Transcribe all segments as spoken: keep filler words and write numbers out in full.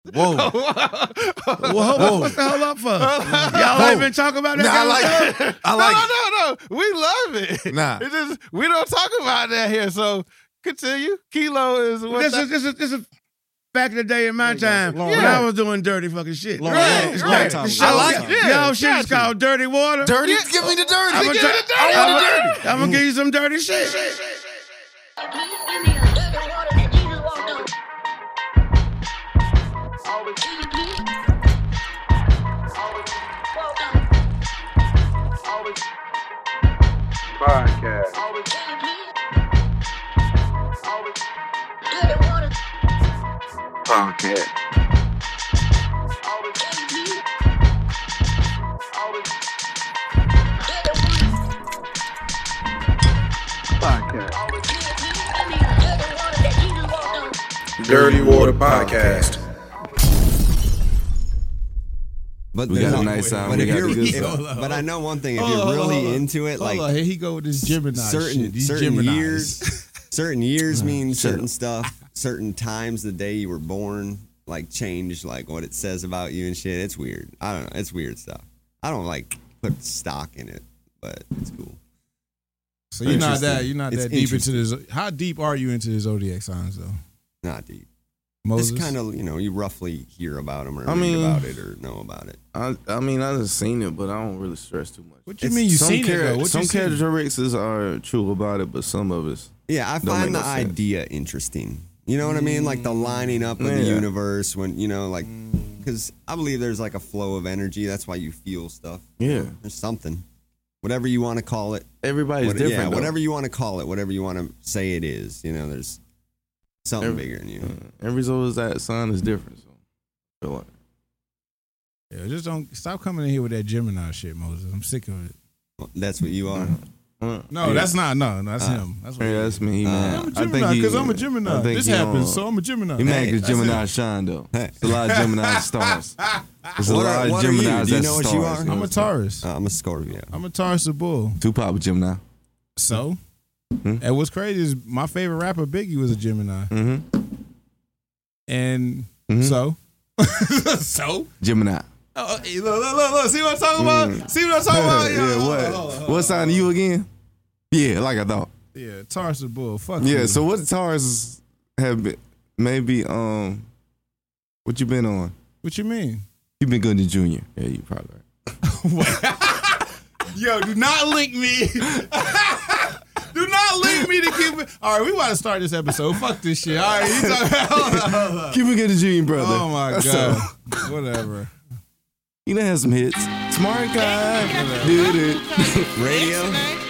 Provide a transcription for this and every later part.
Whoa. Whoa. Whoa. What the hell up for? Y'all ain't been talking about that. Nah, I like it. I like no, it. no, no, no. We love it. Nah. It's just, we don't talk about that here. So continue. Kilo is what This that, is, this is, this is back in the day in my time Long when yeah. I was doing dirty fucking shit. Long, Right, long, It's long right. time The ago. show, I like it. Y'all Yeah, shit is got you. called Dirty Water. Dirty, Yeah. give me the dirty. I'm gonna, Give me the dirty. I'm, I want the dirty. I'm gonna give you some dirty shit. Podcast. Podcast. Podcast. Dirty Water Podcast. But We there's got a no- nice sound. But, We if got you're, the good if- stuff. but I know one thing: if Hold you're on, hold really on. into it, like Hold on, here he go with this Gemini certain shit. These certain Geminis. years, certain years mean Shut certain up. stuff. Certain times the day you were born, like change like what it says about you and shit. It's weird. I don't know. It's weird stuff. I don't like put stock in it, but it's cool. So you're not Interesting. that you're not It's that deep into this. How deep are you into the zodiac signs though? Not deep. Moses. Just kind of, you know, you roughly hear about them or I read mean- about it or know about it. I, I mean, I just seen it, but I don't really stress too much. What you It's mean you some seen char- it though? What some you seen? characteristics are true about it, but some of it's Yeah, I Don't find make the no sense. idea interesting. You know what I mean? Like the lining up of the Yeah. universe when, you know, like, because I believe there's like a flow of energy. That's why you feel stuff. yeah. There's something. Whatever you want to call it. Everybody's What- different. Yeah, though. whatever you want to call it, whatever you want to say it is. You know, there's something Every- bigger than you. Uh, Every zodiac sign is different. So I feel like Yeah, just don't stop coming in here with that Gemini shit, Moses. I'm sick of it. That's what you are. uh, No, yeah. that's not. No, no, that's Uh, him. That's what Yeah, that's me. He Uh, mad. I'm a I think Gemini he- because I'm a I Gemini. think This he happens, on- so I'm a Gemini. He mad Hey, because that's Gemini shine though. Hey. There's a lot of Gemini stars. There's a What are- lot of what are you? Geminis Do you that's know what you stars. are? know I'm a what saying? Taurus. Uh, I'm a Scorpio. I'm a Taurus of bull. Tupac was Gemini. So, Hmm? and what's crazy is my favorite rapper Biggie was a Gemini, Mm-hmm. and Mhm. so, so. Gemini. Oh, hey, look, look, look, look. See what I'm talking about? See what I'm talking about? yeah, Yo, hold what? on, hold on, hold What sign are you again? Yeah, like I thought. on. Yeah, Taurus of bull. Fuck Yeah, you. so what Taurus have been, maybe, um, what you been on? What you mean? You been good to Junior. Yeah, you probably right. Yo, do not link me. Do not link me to keep it. All right, we want to start this episode. Fuck this shit. All right, you talking hold on, hold on. Keep it good to Junior, brother. Oh my That's god. all. Whatever. You done had some hits. Smart guy. Did it. Radio?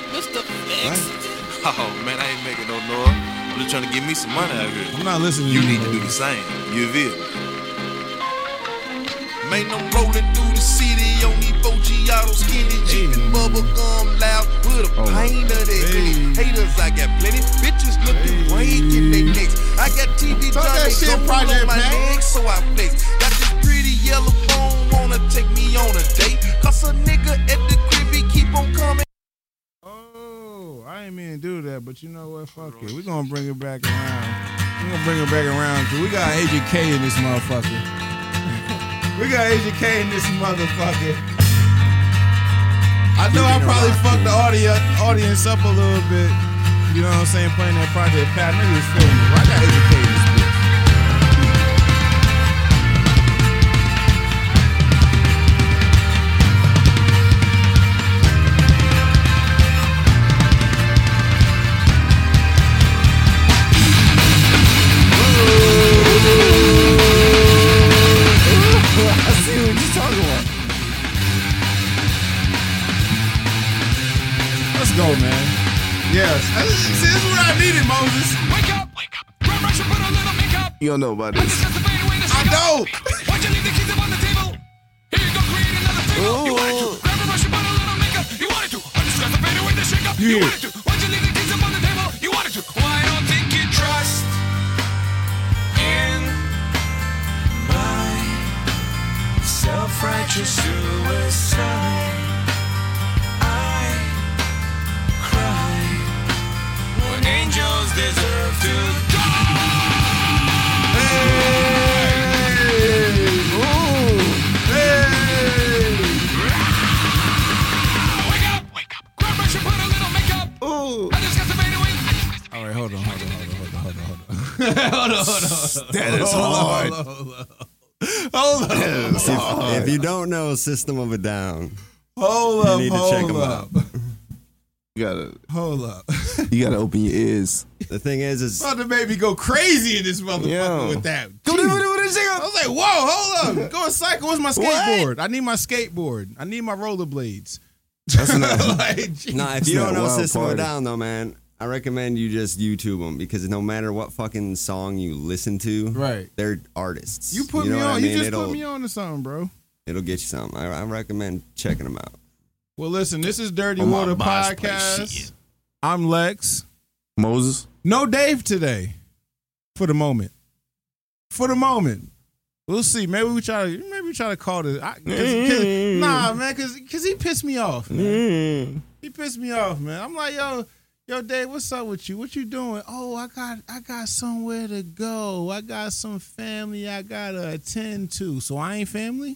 Oh man, I ain't making no noise. I'm just trying to get me some money out here. I'm not listening You to you. need to do the same. You feel me? Man, I'm rolling through the city on these four Giotto skinny jeep and bubble gum loud with a Oh, pint of that hey. Haters, I got plenty. Bitches looking Hey. way in their necks. I got T V Talk that Johnny shit, gold Project on my Pat. neck, so I flex. Got this pretty yellow phone, wanna take me on a date. Cause a nigga at the crib, he keep on coming. Oh, I ain't mean to do that, but you know what? Fuck it. We're going to bring it back around. We're going to bring it back around because we got A J K in this motherfucker. We got A J K in this motherfucker. I know I probably fucked the audio, audience up a little bit. You know what I'm saying? Playing that Project Pat. Niggas feeling it. I got A J K in this bitch. I see what you're talking about. Let's go, man. Yes. See, this is what I needed, Moses. Wake up! Wake up! Grab brush and put a little makeup. You don't know about this. Just the fade away the I don't. Why'd you leave the keys up on the table? Here you go, create another fable. You wanted to. Grab a brush and put a little makeup. You wanted to. I just got the fade away the shake up. You You hear wanted to. Why'd you leave the keys up on the table? You wanted to. Why don't think you trust in my self-righteous suicide? I cry when angels deserve to die. That is hard. Hold on, hold on. Hold on. If, if you don't know System of a Down, Hold up, you need to hold check them up. out. You gotta, Hold up. you gotta open your ears. The thing is, is About to make me go crazy in this motherfucker Yo. with that. Go Jesus. do it with this I was like, whoa, hold up. Go a cycle. Where's my skateboard? I need my skateboard. I need my rollerblades. That's enough. like, geez. nah, if It's you not don't know Wild System of a Party. Down though, man, I recommend you just YouTube them because no matter what fucking song you listen to, Right. they're artists. You put know me what on. I mean? You just it'll, put me on to something, bro. It'll get you something. I, I recommend checking them out. Well, listen, this is Dirty On my Water MySpace Podcast. shit. I'm Lex. Moses. No Dave today. For the moment. For the moment. We'll see. Maybe we try to maybe we try to call this. I, cause, cause, nah, man, cause, cause he pissed me off, man. He pissed me off, man. I'm like, yo, yo, Dave, what's up with you? What you doing? Oh, I got I got somewhere to go. I got some family I gotta attend to. So I ain't family?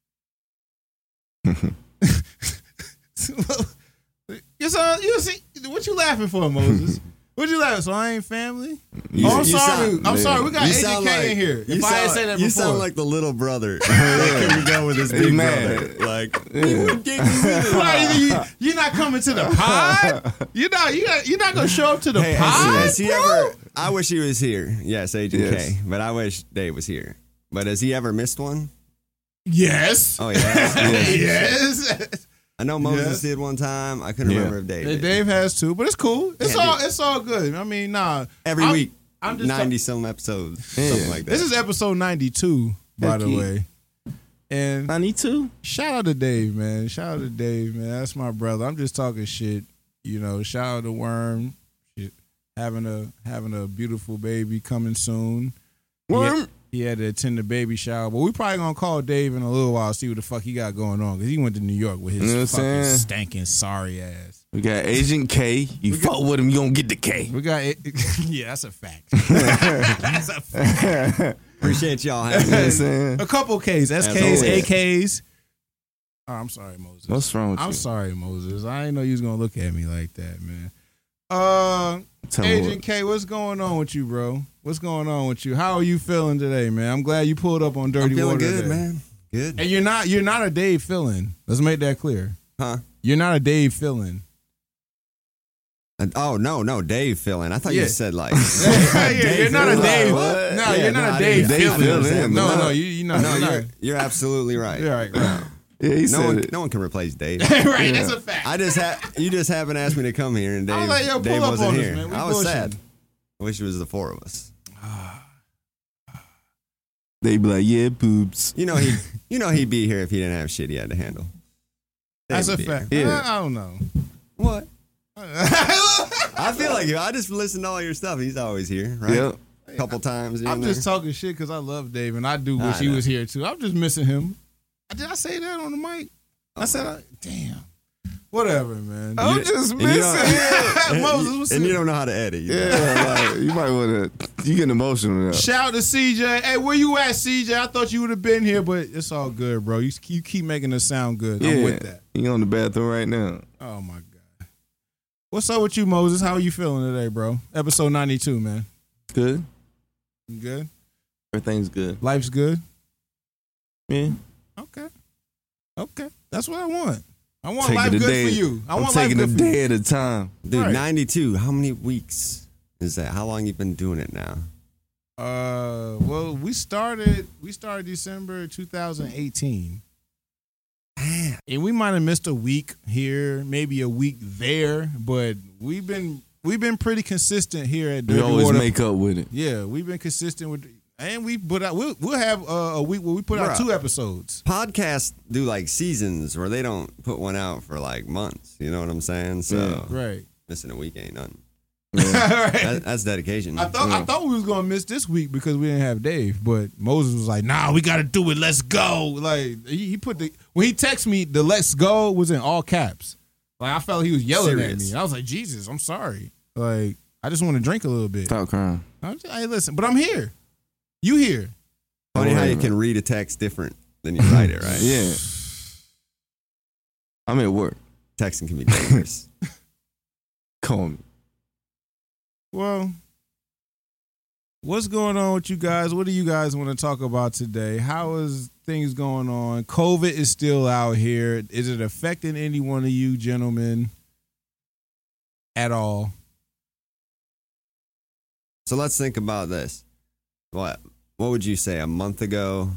You saw, you see, what you laughing for, Moses? What you laughing? So I ain't family? You- oh, I'm you sorry. sound- I'm sorry. We got You Agent sound K like- in here. you If I ain't sound- say that You before, sound like the little brother that couldn't go with his big mad. brother. Like, Why, you, you're not coming to the pod. You're not. You got. You're not gonna show up to the Hey, pod. has, has he bro? ever? I wish he was here. Yes, Agent Yes. K. But I wish Dave was here. But has he ever missed one? Yes. Oh yeah. yes. I know Moses Yes. did one time. I couldn't Yeah. remember if Dave. Dave, did. Dave has too, but it's cool. It's Yeah, all. dude. It's all good. I mean, nah. Every I'm- week, I'm just ninety some episodes, Yeah. something like that. This is episode ninety-two, by Heck the yeah. way. And ninety-two. shout out to Dave, man. Shout out to Dave, man. That's my brother. I'm just talking shit. You know, shout out to Worm. Shit. Having a having a beautiful baby coming soon. He had, Worm. he had to attend the baby shower. But we probably gonna call Dave in a little while, see what the fuck he got going on. Because he went to New York with his You know what I'm fucking saying? stinking sorry ass. We got Agent K. You fuck with him, you gonna get the K. We got it. Yeah, that's a fact. That's a fact. Appreciate y'all having You know what I'm me. saying? A couple Ks, S Ks, always. A Ks. Oh, I'm sorry, Moses. What's wrong with I'm you? sorry, Moses. I didn't know you was gonna look at me like that, man. Uh, Tell me Agent what. K, what's going on with you, bro? What's going on with you? How are you feeling today, man? I'm glad you pulled up on Dirty I'm feeling Water good, today. man. Good. And you're not you're not a Dave Fillin. Let's make that clear. Huh? You're not a Dave Fillin. And- oh no, no, Dave filling. I thought Yeah. you said like. yeah, you're not a Fillin. Dave. What? No, Yeah, you're no, not I a Dave didn't- Dave Fillin. Fillin, No, no. no, you you not. No, you're you're not. you're absolutely right. You're right. Right. Yeah, he No said one, it. no one can replace Dave. right. That's a fact. I just ha- you just haven't asked me to come here, and Dave, I was like, yo, pull Dave up wasn't on us, here. man. We I was bullshitting. sad. I wish it was the four of us. They be like, yeah, boobs. You know he, you know he'd be here if he didn't have shit he had to handle. Dave That's a would be fact. here. Yeah. I, I don't know. What? I feel like I just listen to all your stuff. He's always here, right? Yep. A couple times. here I'm and just there. talking shit because I love Dave and I do wish I he know. was here too. I'm just missing him. Did I say that on the mic? I said, I, damn. Whatever, man. I'm You- just and you don't- missing. Moses, what's and up? you don't know how to edit. You know? Yeah, like, you might want to. You getting emotional now. Shout out to C J. Hey, where you at, C J? I thought you would have been here, but it's all good, bro. You, you keep making us sound good. I'm Yeah, with that. you on the bathroom right now. Oh, my God. What's up with you, Moses? How are you feeling today, bro? Episode ninety-two, man. Good. You good? Everything's good. Life's good? Yeah. Okay. Okay. That's what I want. I want Taking life the good day. for you. I I'm want taking a life good for you. day at a time. Dude, Right. ninety-two. How many weeks is that? How long you been doing it now? Uh, well, we started we started December two thousand eighteen, and we might have missed a week here, maybe a week there, but we've been we've been pretty consistent here at We Dirty always Water. make up with it. Yeah, we've been consistent with, and we put out we'll, we'll have uh, a week where we put out Bruh. two episodes. Podcasts do like seasons where they don't put one out for like months. You know what I'm saying? So Right. missing a week ain't nothing. right. That, that's dedication. I thought I thought we was gonna miss this week because we didn't have Dave, but Moses was like, "Nah, we got to do it. Let's go!" Like he, he put the when he texted me, the "Let's go" was in all caps. Like I felt he was yelling Serious. at me. I was like, "Jesus, I'm sorry. Like I just want to drink a little bit." Stop crying. I'm just, hey, listen, but I'm here. You here? Funny how you Whatever. can read a text different than you write it, right? Yeah. I'm at work. Texting can be dangerous. Call me. Well, What's going on with you guys? What do you guys want to talk about today? How is things going on? COVID is still out here. Is it affecting any one of you gentlemen at all? So let's think about this. What what would you say a month ago?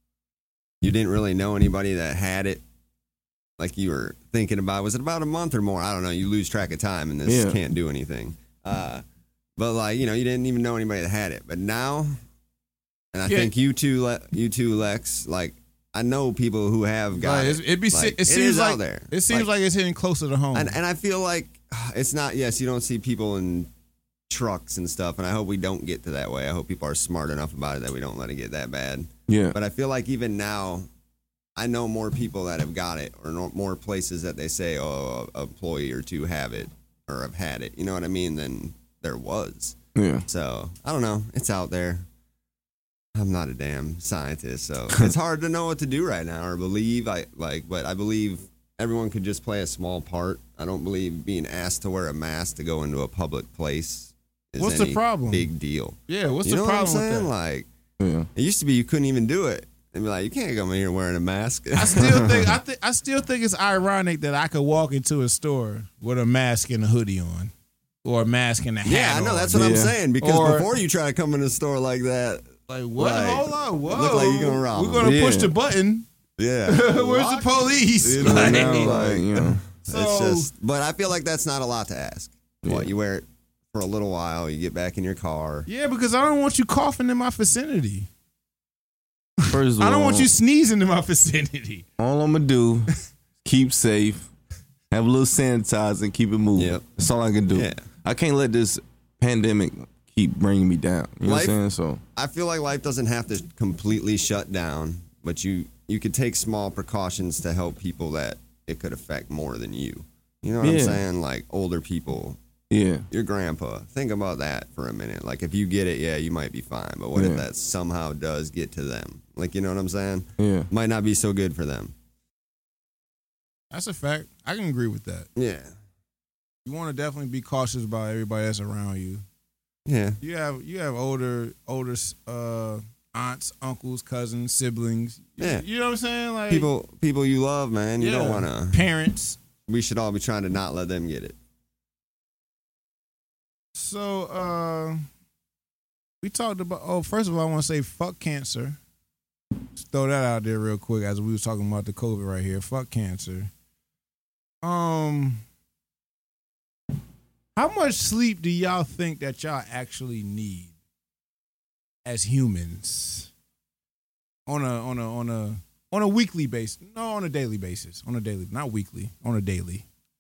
You didn't really know anybody that had it. Like you were thinking about, was it about a month or more? I don't know. You lose track of time and this Yeah. can't do anything. Uh, but like, you know, you didn't even know anybody that had it. But now, and I Yeah. think you too, Le- you too, Lex, like I know people who have got Like, it. it's- it be Like, it seems is like out there. it seems like, it's hitting closer to home. And, and I feel like it's not, yes, you don't see people in trucks and stuff, and I hope we don't get to that way. I hope people are smart enough about it that we don't let it get that bad. Yeah. But I feel like even now, I know more people that have got it, or no, more places that they say, oh, a employee or two have it, or have had it, you know what I mean, than there was. Yeah. So, I don't know. It's out there. I'm not a damn scientist, so it's hard to know what to do right now or believe. I like, but I believe everyone could just play a small part. I don't believe being asked to wear a mask to go into a public place is What's the any problem? big deal. yeah, what's you the know problem what I'm saying? with that? Like, Yeah. it used to be you couldn't even do it. They'd be like, you can't come in here wearing a mask. I still think I think I still think it's ironic that I could walk into a store with a mask and a hoodie on, or a mask and a hat. yeah, I know. on. That's what I'm Yeah. saying. Because Or- before you try to come in a store like that, Like what? Like, Hold on, whoa! look like you gonna rob We're them. gonna Yeah. push the button. yeah, Where's the police? You know, Like, Now, Like- like, you know. so, it's just. But I feel like that's not a lot to ask. What, you wear it for a little while, you get back in your car. yeah, because I don't want you coughing in my vicinity. First of all, I don't want you sneezing in my vicinity. all I'm gonna do, keep safe, have a little sanitizer, and keep it moving. Yep. That's all I can do. Yeah. I can't let this pandemic keep bringing me down. You know Life- what I'm saying? So I feel like life doesn't have to completely shut down, but you you could take small precautions to help people that it could affect more than you. You know what I'm Yeah. saying? Like older people, yeah, your grandpa. Think about that for a minute. Like if you get it, yeah, you might be fine. But what Yeah. if that somehow does get to them? Like, you know what I'm saying? yeah. Might not be so good for them. That's a fact. I can agree with that. Yeah. You want to definitely be cautious about everybody that's around you. Yeah. You have you have older older uh, aunts, uncles, cousins, siblings. Yeah. You know what I'm saying? Like People people you love, man. You yeah, don't want to. parents. We should all be trying to not let them get it. So uh, we talked about. Oh, first of all, I want to say fuck cancer. Just throw that out there real quick as we was talking about the COVID right here. Fuck cancer. Um, how much sleep do y'all think that y'all actually need as humans on a on a on a on a weekly basis? No, on a daily basis. On a daily, not weekly. On a daily.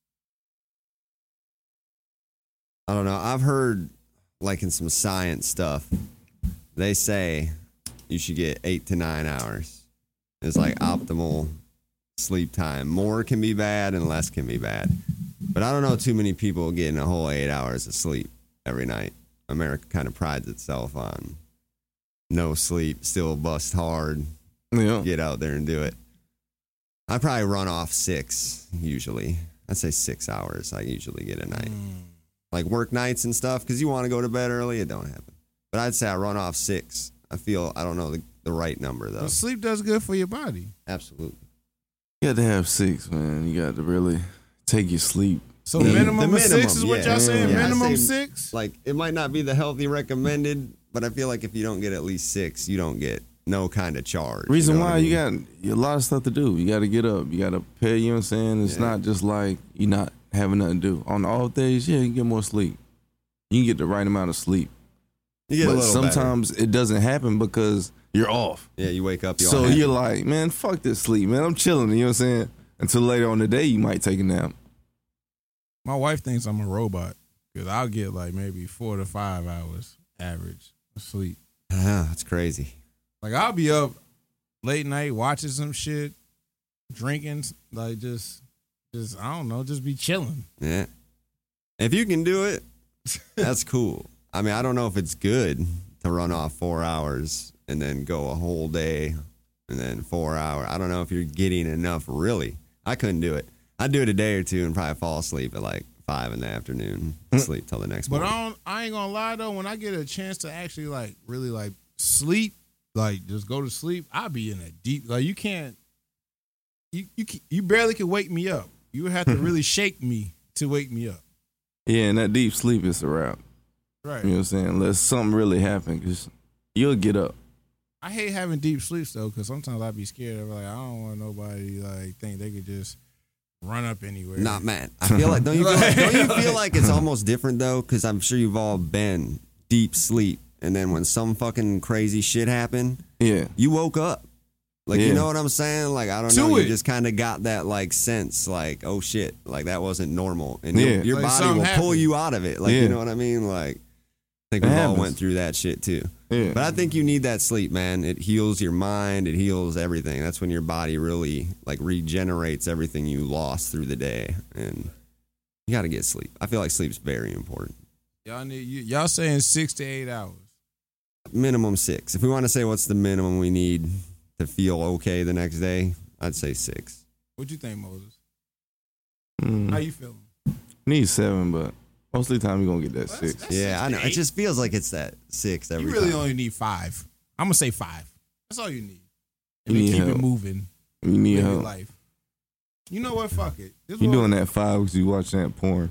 I don't know. I've heard, like in some science stuff, they say you should get eight to nine hours. It's like optimal sleep time. More can be bad and less can be bad. But I don't know too many people getting a whole eight hours of sleep every night. America kind of prides itself on no sleep, still bust hard, Yeah. get out there and do it. I probably run off six usually. I'd say six hours I usually get a night. Like work nights and stuff, because you want to go to bed early, it don't happen. But I'd say I run off six. I feel, I don't know the, the right number though. But sleep does good for your body. Absolutely. You got to have six, man. You got to really take your sleep. So The- minimum the of six minimum, is what yeah. y'all saying? Yeah, I minimum say- six? Like it might not be the healthy recommended, but I feel like if you don't get at least six, you don't get no kind of charge. Reason you know what why I you mean? got a lot of stuff to do. You got to get up. You got to pay. You know what I'm saying? It's Yeah. not just like you're not having nothing to do. On the off days, yeah, you can get more sleep. You can get the right amount of sleep. You get a But little better. sometimes it doesn't happen because you're off. Yeah, you wake up. You So all happy. you're like, man, fuck this sleep, man. I'm chilling. You know what I'm saying? Until later on in the day, you might take a nap. My wife thinks I'm a robot because I'll get like maybe four to five hours average of sleep. Ah, that's crazy. Like I'll be up late night watching some shit, drinking, like just, just I don't know, just be chilling. Yeah. If you can do it, that's cool. I mean, I don't know if it's good to run off four hours and then go a whole day and then four hours. I don't know if you're getting enough really. I couldn't do it. I'd do it a day or two and probably fall asleep at like five in the afternoon, and sleep till the next But morning. I don't, I ain't gonna lie though, when I get a chance to actually like really like sleep, like just go to sleep, I'll be in a deep like you can't you you can- you barely can wake me up. You would have to really shake me to wake me up. Yeah, and that deep sleep is a wrap. Right. You know what I'm saying? Unless something really happened, because you'll get up. I hate having deep sleeps though, because sometimes I'd be scared of like I don't want nobody like think they could just run up anywhere. Not man. I feel like don't you feel like, don't you feel like it's almost different though? Because I'm sure you've all been deep sleep, and then when some fucking crazy shit happened, Yeah. you woke up. Like you Yeah. know what I'm saying? Like I don't To know. it. You just kind of got that like sense, like oh shit, like that wasn't normal, and Yeah. your, your Like body something will pull happened. you out of it. Like Yeah. you know what I mean? Like I think It we all happens. went through that shit too. Yeah. But I think you need that sleep, man. It heals your mind. It heals everything. That's when your body really like regenerates everything you lost through the day, and you got to get sleep. I feel like sleep's very important. Y'all need you, y'all saying six to eight hours. Minimum six. If we want to say what's the minimum we need to feel okay the next day, I'd say six. What you think, Moses? Mm. How you feeling? Need seven, but most of the time you're going to get that Well, six. that's- Yeah, I know. It eight. just feels like it's that six every You really time. only need five. I'm gonna say five. That's all you need. You And need keep help. it moving. You need Live your help. life. You know what? Fuck it. This You what- doing that five because you watching that porn.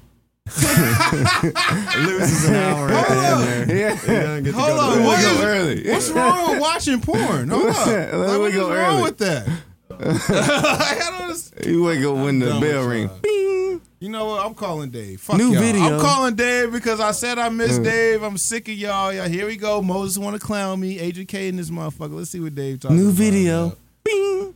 Loses an hour at the end there. Yeah. You don't get to Hold go to on, bed. what go is- early. What's wrong with watching porn? Hold up. Let Like, me what is go wrong early. with that? I don't understand. You wake up when the done bell with ring. y'all. Bing. You know what? I'm calling Dave. Fuck New y'all. video. I'm calling Dave because I said I miss Mm. Dave. I'm sick of y'all. Y'all, here we go. Moses want to clown me. Agent K in this motherfucker. Let's see what Dave talking New about. video. Bing.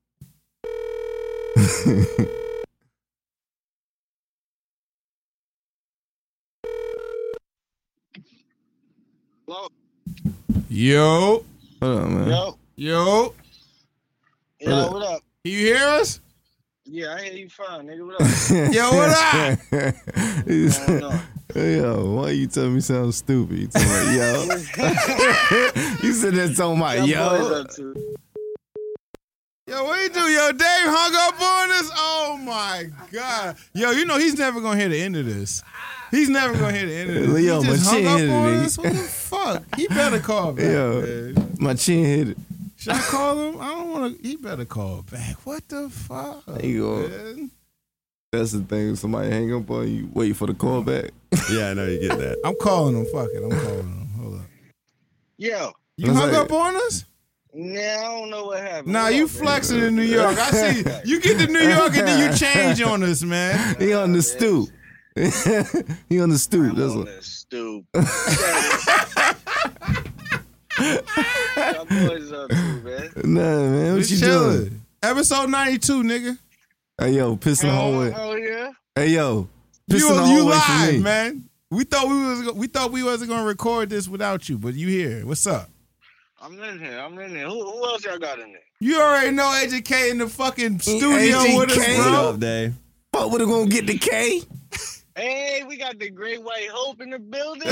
Yo. Hold on, man. Yo, Yo. yo, what up? Can you hear us? Yeah, I hear you fine, nigga. What up? Yo, what up? He's- What's going on? Yo, why you tell me sound stupid? You talking about yo? You said that talking about Y'all boys yo. up to? Yo, what you do? Yo, Dave hung up on us? Oh, my God. Yo, you know he's never going to hear the end of this. He's never going to hear the end of this. Leo, he just my hung chin up hit it, on nigga. us? What the fuck? He better call back, Yo, man. my chin hit it. Should I call him? I don't want to. He better call back. What the fuck? There you go. man? That's the thing. Somebody hang up on you, wait for the call back. Yeah, I know you get that. I'm calling him. Fuck it. I'm calling him. Hold up. Yo, You That's hung like- up on us? nah, I don't know what happened. Nah, What you up, man? flexing in New York. I see. You get to New York and then you change on us, man. He on the stoop. He on the stoop. I'm That's on what. the stoop. Y'all boys up to, man? Nah, man. What We you chilling. doing? Episode ninety-two, nigga. Hey, yo, piss in the Oh, hallway. oh, yeah? Hey, yo, piss You, in the you hallway for live, me. man. We thought we was we thought we wasn't gonna record this without you, but you here. What's up? I'm in here. I'm in here. Who, who else y'all got in there? You already know Agent K in the fucking studio Agent with us, K. What bro. up, Dave? Fuck, we're gonna get the K. Hey, we got the Great White Hope in the building.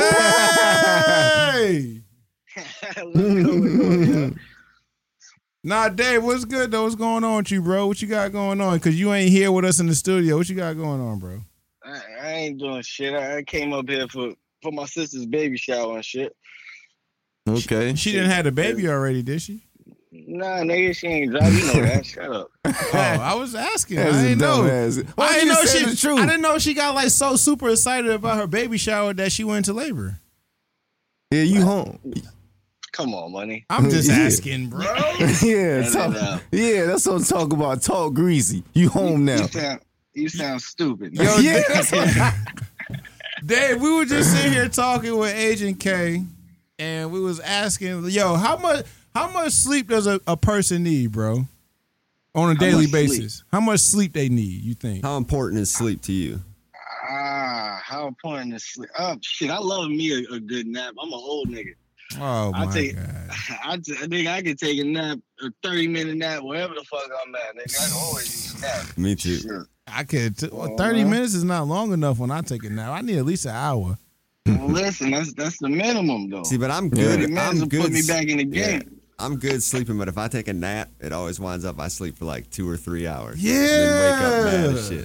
Hey! What's going on, yo? Nah, Dave, what's good though? What's going on with you, bro? What you got going on? Cause you ain't here with us in the studio. What you got going on, bro? I, I ain't doing shit. I, I came up here for, for my sister's baby shower and shit. Okay. She didn't have the baby already, did she? Nah, nigga, she ain't drive. You know that. Shut up. Oh, I was asking. That's I a didn't know. dumbass. Why I didn't you know say she. the truth? I didn't know she got like so super excited about her baby shower that she went into labor. Yeah, you home. Come on, money. I'm just Yeah. asking, bro. Yeah, No, talk, no, no. yeah, that's what I'm talking about. Talk greasy. You home now. You sound, you sound stupid. Yo, Yeah, that's what- Dave, we were just sitting here talking with Agent K, and we was asking, yo, how much how much sleep does a, a person need, bro? On a daily much sleep? basis. How much sleep they need, you think? How important is sleep to you? Ah, how important is sleep? Oh, shit, I love me a, a good nap. I'm an old nigga. Oh I my take- God. I, t- I think I could take a nap, a thirty minute nap, wherever the fuck I'm at, nigga. I can always use a nap. Me too. Shit. I could t- well, Oh, thirty man. minutes is not long enough when I take a nap. I need at least an hour. Well, listen, that's that's the minimum though. See, but I'm Yeah. good. thirty minutes I'm will good. put me back in the yeah. game. I'm good sleeping, but if I take a nap, it always winds up I sleep for like two or three hours. Yeah. And then wake up mad as shit.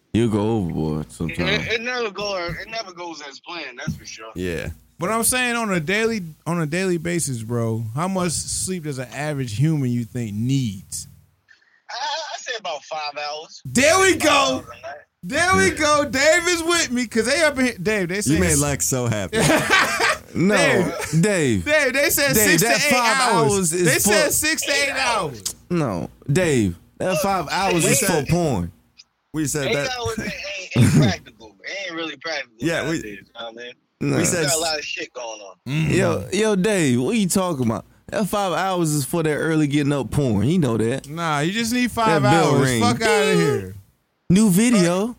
You go overboard It, sometimes. it never go. It never goes as planned. That's for sure. Yeah. But I'm saying on a daily on a daily basis, bro, how much sleep does an average human you think needs? I, I say about five hours. There we Five go. hours a night. There we go. Dave is with me because they up in here. Dave, they say You made Lex so happy. No, Dave. Dave. Dave, they said Dave, six to that eight five hours. hours is they for- said six to eight hours. No, Dave. That five hours is for porn. We said Eight that. hours ain't, ain't, ain't practical. It ain't really practical. Yeah, we- nowadays, you know what I mean? No. We We said got a lot of shit going on. Yo, yo, Dave. What you talking about? That five hours is for that early getting up porn. You know that. Nah, you just need five That bell hours. ring. Fuck out of here. New video.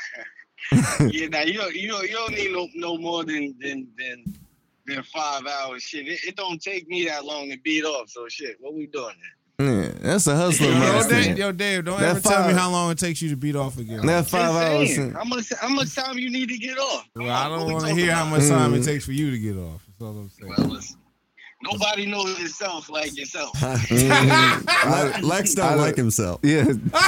Yeah, now you don't, you don't, you don't need no, no more than than than than five hours. Shit, it, it don't take me that long to beat off. So shit, what we doing there? Yeah, that's a hustler Yo, mindset. Dave, yo, Dave, don't That ever tell me five- how long it takes you to beat off again. That five hours. Just saying, How much how much time you need to get off? Well, I What don't we want to talking hear how about? much time it Mm. takes for you to get off. That's all I'm saying. Well, listen, nobody knows yourself like yourself. Le- Lex don't I like don't- himself. Yeah,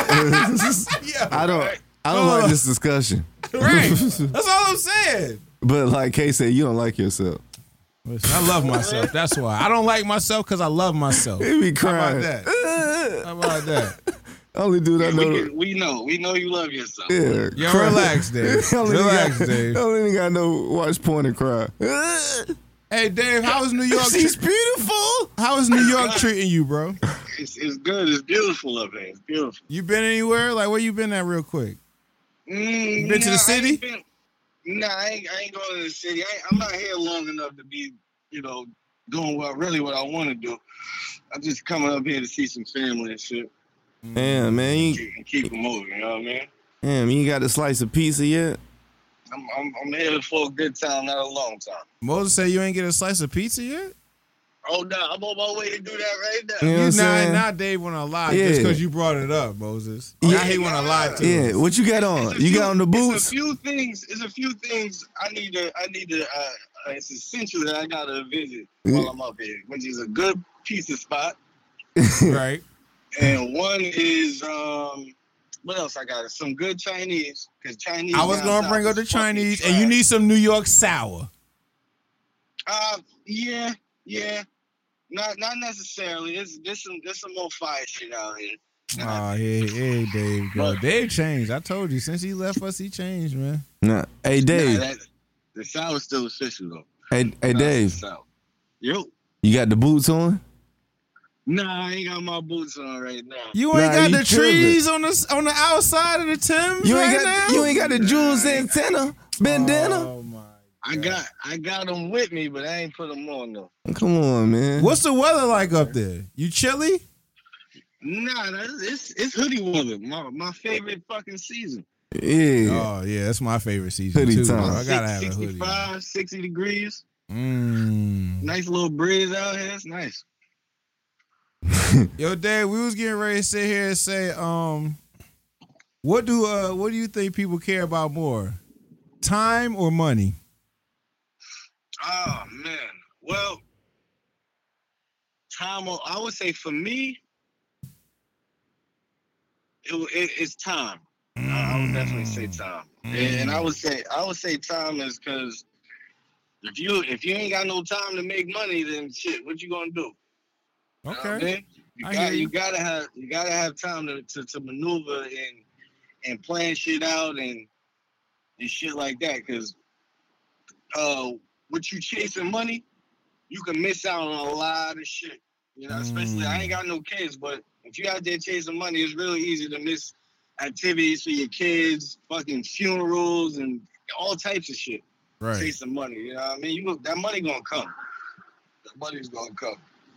Yeah, I don't. I don't like this discussion. right. That's all I'm saying. But like Kay said, you don't like yourself. Listen, I love myself. That's why I don't like myself because I love myself. He be How crying. about that? How about that? Only dude I know. we, can- we know, we know you love yourself. Yeah, Yo, cry. relax, Dave. Only Relax, got, Dave. Only got no watch porn and cry. Hey, Dave, how is New York? She's beautiful. How is New York treating you, bro? It's, it's good. It's beautiful up here. It's beautiful. You been anywhere? Like, where you been at, real quick? Mm, Been to the nah, I city? ain't been- Nah, I ain't, I ain't going to the city. I ain't, I'm not here long enough to be, you know, doing what really what I want to do. I'm just coming up here to see some family and shit, Damn, man, you, keep, and keep them moving. You know what I mean? damn, you ain't got a slice of pizza yet? I'm, I'm, I'm here for a good time, not a long time. Moses said you ain't get a slice of pizza yet? Oh, no, I'm on my way to do that right now. You know what I'm You now, saying? now Dave want to lie Yeah. just because you brought it up, Moses. Yeah. Now he want to lie to Yeah, us. what you got on? It's a You few- got on the It's a boots? few things. It's a few things I need to. I need to. Uh, uh, it's essential that I gotta visit while I'm up here, which is a good pizza spot, Right. and one is um. What else I got? Some good Chinese, because Chinese. I was down going to south bring up is the fucking Chinese, and you trash. need some New York sour. Uh, yeah, yeah. Not not necessarily. There's there's some there's some more fire shit out here. Oh, hey, hey, Dave. Go. Dave changed. I told you. Since he left us, he changed, man. Nah. Hey, Nah, Dave. that, the sour's still official though. Hey, hey, Nah, Dave. it's the sour. Yo. You got the boots on? Nah, I ain't got my boots on right now. You ain't Nah, got you the tripping. trees on the on the outside of the Timbs You ain't right got now? you ain't got the Jules antenna bandana. Oh, my. I got I got them with me, but I ain't put them on though. Come on, man. What's the weather like up there? You chilly? Nah, that's, it's it's hoodie weather. My my favorite fucking season. Yeah. Oh, yeah. That's my favorite season, Hoodie too. time. bro. I got to have a hoodie. sixty-five, sixty degrees. Mm. Nice little breeze out here. It's nice. Yo, Dave, we was getting ready to sit here and say, um, what do uh, what do you think people care about more, time or money? Oh man. Well, time. I would say for me, it, it it's time. I, I would definitely say time, and, and I would say I would say time is because if you if you ain't got no time to make money, then shit, what you gonna do? You know what I Okay. mean? You I got hear you you. gotta have you gotta have time to, to, to maneuver and and plan shit out and and shit like that. Cause uh, what you chasing money, you can miss out on a lot of shit. You know, especially I ain't got no kids, but if you out there chasing money, it's really easy to miss activities for your kids, fucking funerals and all types of shit. Right. Chasing money, you know what I mean? You that money gonna come. That money's gonna come.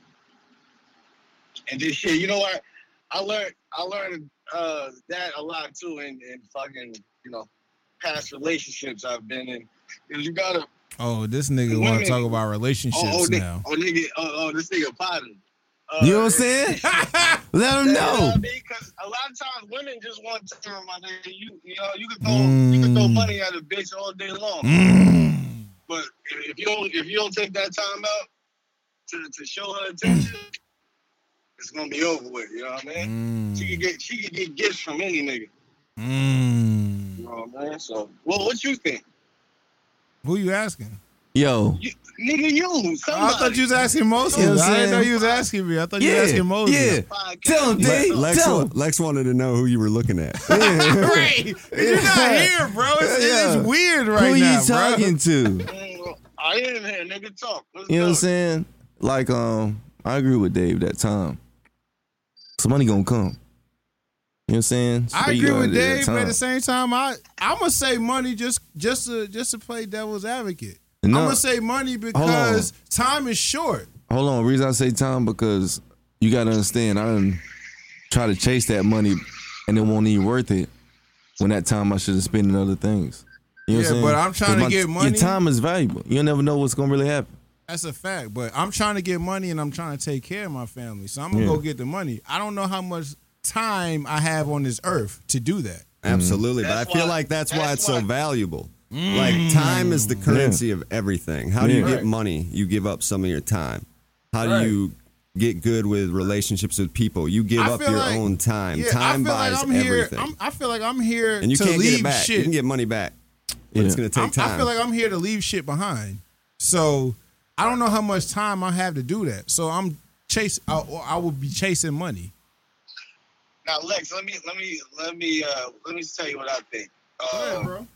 And this shit, you know what? I learned I learned uh, that a lot too in, in fucking, you know, past relationships I've been in. Because you gotta Oh, this nigga want to talk about relationships oh, oh, now. oh nigga, oh, oh this nigga potting. Uh, You know what I'm saying? Let them You know know. what I mean? Because a lot of times women just want to my nigga. You you know you can throw you can throw Mm. money at a bitch all day long. Mm. But if if you don't if you don't take that time out to, to show her attention, it's gonna be over with. You know what I mean? Mm. She could get she could get gifts from any nigga. Mm. Oh man, so well, what you think? Who you asking? Yo, You, nigga, you. Somebody. I thought you was asking Moses. You know what I'm I didn't know saying? you was asking me. I thought you was yeah, asking Moses. yeah. Podcast. Tell him, Le- D. Lex, Tell wa- him. Lex wanted to know who you were looking at. Right. You're not here, bro. It's, Yeah. it's weird right Who now, you talking to? Mm, I am here, nigga. Talk. Let's You know what go. I'm saying? Like, um, I agree with Dave that time. Some money gonna come. You know what I'm saying? I Speak agree on with it at Dave, but time. at the same time, I I'm gonna say money just just to just to play devil's advocate. No. I'm gonna say money because time is short. Hold on. The reason I say time because you gotta understand. I done try to chase that money, and it won't even worth it. When that time I should have spent in other things. You know Yeah, what I'm saying? but I'm trying 'Cause to my- get money. Your time is valuable. You'll never know what's gonna really happen. That's a fact. But I'm trying to get money and I'm trying to take care of my family. So I'm gonna Yeah. go get the money. I don't know how much time I have on this earth to do that. Absolutely, but That's I feel why- like that's, why that's it's so why- valuable. Like time is the currency of everything. How do you Yeah. get Right. money? You give up some of your time. How do Right. you get good with relationships with people? You give I up feel your like- own time. Yeah, time I feel buys like I'm here. everything, I'm, I feel like I'm here and you to can't leave get it back. shit. You can get money back, but it's Yeah. going to take I'm- time. I feel like I'm here to leave shit behind. So I don't know how much time I have to do that. So I'm chase. I, I will be chasing money. Now, Lex, let me let me let me uh let me tell you what I think. Uh, bro.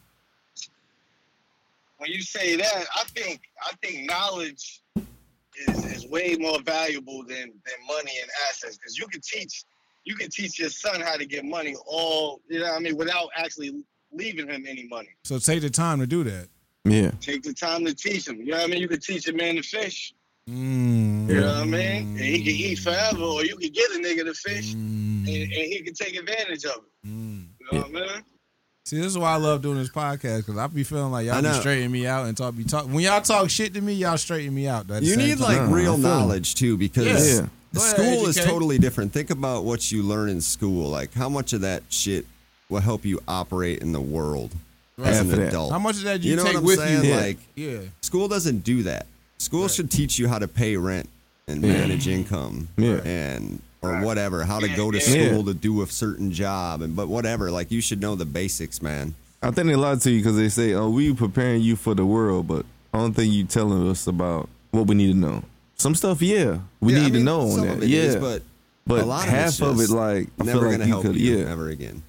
when you say that, I think I think knowledge is, is way more valuable than, than money and assets because you can teach you can teach your son how to get money all you know what I mean without actually leaving him any money. So take the time to do that. Yeah. Take the time to teach him. You know what I mean? You can teach a man to fish. Mm. You know what I mean? And he can eat forever, or you can get a nigga to fish, and, and he can take advantage of it. Mm. You know what I mean? See, this is why I love doing this podcast because I be feeling like y'all I be know. straightening me out and talk be talk when y'all talk shit to me, y'all straighten me out. At the You same need time. like No, I real feel it. knowledge too, because Yeah. Go ahead, school is educate. totally different. Think about what you learn in school. Like how much of that shit will help you operate in the world as Half an of that. adult. How much of that you, You know take what I'm with saying? you? Like Yeah. school doesn't do that. School should teach you how to pay rent and Yeah. manage income Yeah. and or whatever, how to go to Yeah. school Yeah. to do a certain job and but whatever. Like you should know the basics, man. I think they lie to you because they say, "Oh, we preparing you for the world," but I don't think you telling us about what we need to know. Some stuff, yeah, we Yeah, I need mean, to know on some that. of it yeah, is, but but a lot of half it's of it, just like I never feel like gonna you help could, you yeah. ever again.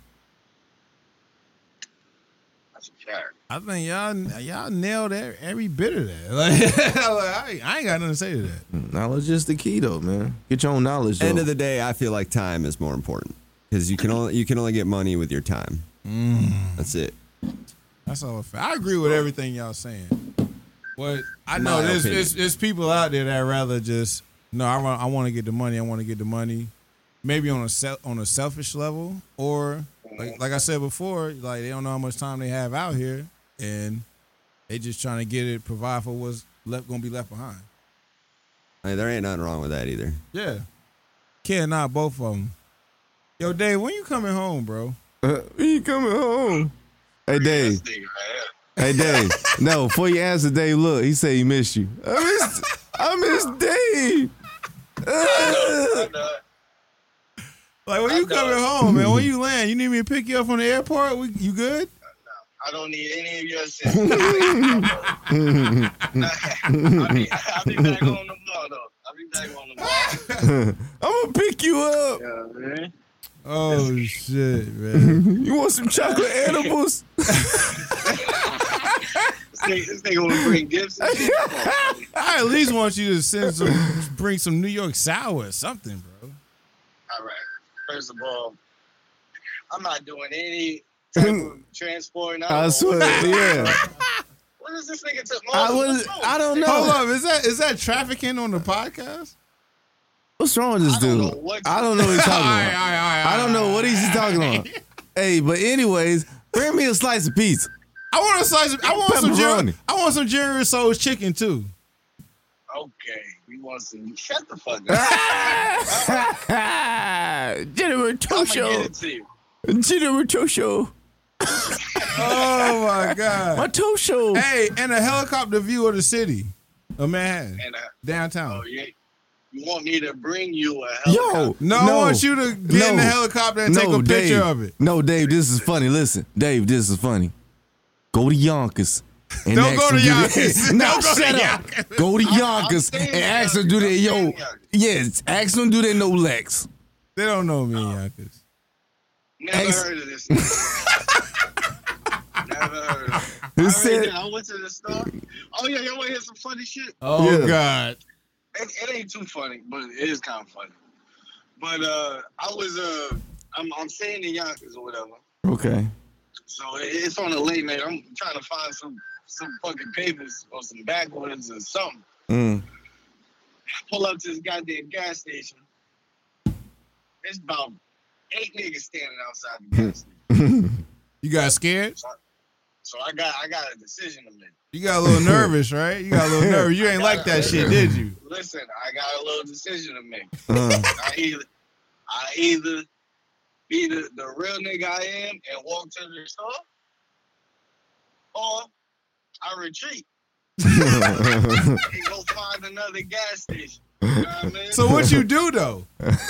That's a fact. I think y'all y'all nailed every, every bit of that. Like, like, I, ain't- I ain't got nothing to say to that. Knowledge is the key, though, man. Get your own knowledge. Though. End of the day, I feel like time is more important because you can only you can only get money with your time. Mm. That's it. That's all. I agree with everything y'all saying, but I know My there's, opinion. there's there's people out there that rather just no. I want I want to get the money. I want to get the money. Maybe on a sel- on a selfish level, or like like I said before, like they don't know how much time they have out here, and they just trying to get it, provide for what's left gonna be left behind. Hey, there ain't nothing wrong with that either. Yeah, can not both of them. Yo, Dave, when you coming home, bro? Uh, you coming home? Hey, Dave. This nigga right Hey, Dave. No, before you answer, Dave, look, he said he missed you. I missed, I missed Dave. here. I know. Like when you I know. coming home, man? When you land, you need me to pick you up from the airport? We, you good? I don't need any of your assistance. I'll be, I'll be back on tomorrow, though. I'll be back on tomorrow. I'm gonna pick you up. Yeah, man. Oh shit, man! You want some chocolate edibles? This nigga, this nigga want to bring gifts and shit. Come on, man. I at least want you to send some, bring some New York sour or something, bro. All right. First of all, I'm not doing any type of transport. I swear, yeah. What is this nigga to? I was, I don't know. Hold up, is that is that trafficking on the podcast? What's wrong with this I don't dude? know what- I don't know what he's talking All right, about. all right, all right, I don't know what he's talking about. Hey, but anyways, bring me a slice of pizza. I want a slice. Of, I want some Pepperoni. Jerry. I want some Jerry Soul's chicken too. Okay. We want some. Shut the fuck up. General I'm gonna get Tosho. it to you. General Tosho. Oh my god! My Tosho. Hey, and a helicopter view of the city of Manhattan, And uh, downtown. oh yeah. You want me to bring you a Yo, helicopter? No, I want you to get in the helicopter and take a picture Dave, of it. No, Dave, this is funny. Listen, Dave, this is funny. Go to Yonkers. And Don't ask go them to do Yonkers. that. No, Don't go to shut up. Yonkers. Go to I'm- I'm Yonkers staying and in ask them Yonkers. do that. I'm Yo, staying in Yonkers. yes, ask them do that no Lex. They don't know me, Yonkers. Never Ex- heard of this. Never heard of it. Who I, said- already did. I went to the store. Oh yeah, y'all want to hear some funny shit? Oh, Yeah. God. It, it ain't too funny, but it is kind of funny. But uh, I was uh, I'm I'm staying in Yonkers or whatever. Okay. So it, it's on a late night. I'm trying to find some some fucking papers or some backwoods or something. Mm. Pull up to this goddamn gas station. There's about eight niggas standing outside the gas station. You got scared? So I got I got a decision to make. You got a little nervous, right? You got a little nervous. You ain't like that shit, did you? Listen, I got a little decision to make. Uh, I either I either be the, the real nigga I am and walk to the store, or I retreat and go find another gas station. You know what I mean? So what you do, though?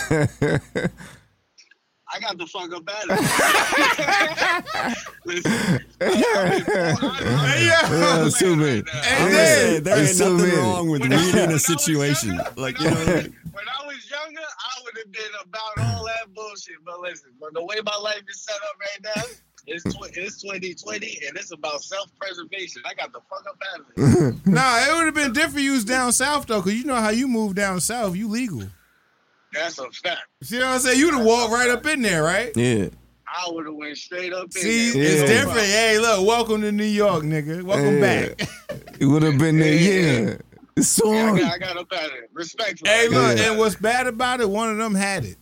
I got the fuck up out of it. Listen, Hey, yeah. Yeah, assuming. Hey, I'm Dave. gonna say, there ain't It's so nothing many. wrong with When I- when I reading a was situation. younger- Like, when you I know, was- when I was younger, I would have been about all that bullshit. But listen, but the way my life is set up right now, it's tw- it's twenty twenty and it's about self-preservation. I got the fuck up out of it. Nah, it would have been different if you was down south, though, because you know how you move down south. You legal. That's a fact. See what I'm saying? You'd have walked right up in there, right? yeah. I would have went straight up in See, there. it's Yeah. different. Hey, look, welcome to New York, nigga. Welcome Yeah. back. It would have been there. Yeah. Yeah. It's so Yeah, I, on. got, I got up out of it. Respectfully. Hey, I got look, up out and of what's bad about it, one of them had it. it.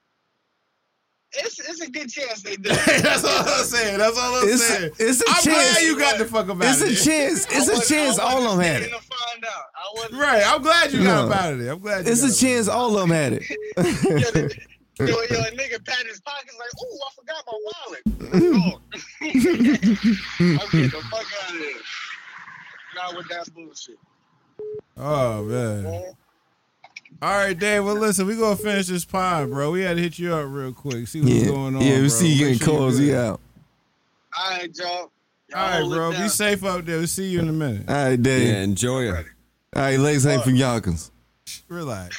It's, it's a good chance they did. That's all I'm saying. That's all I'm It's, saying. it's a I'm chance. glad you got the fuck about It's it. a chance. I It's a wasn't- chance. I All of wasn't them had staying it. to find out. I wasn't. Right, I'm glad you got No. up out of it. I'm glad you It's got a up chance. All of them had it. Yo, the- yo, yo, a nigga pat his pockets like, ooh, I forgot my wallet. Oh. I'm getting the fuck out of here. Not with that bullshit. Oh, man. Man. All right, Dave. Well, listen, we gonna finish this pod, bro. We had to hit you up real quick, see what's Yeah. going on. Yeah. We bro. see you Make getting sure you calls. good. Yeah. Out. All right, y'all. Y'all All right, hold it bro. down. Be safe out there. We'll see you in a minute. All right, Dave. yeah, enjoy it. All right, Legs ain't from Yonkers. Relax.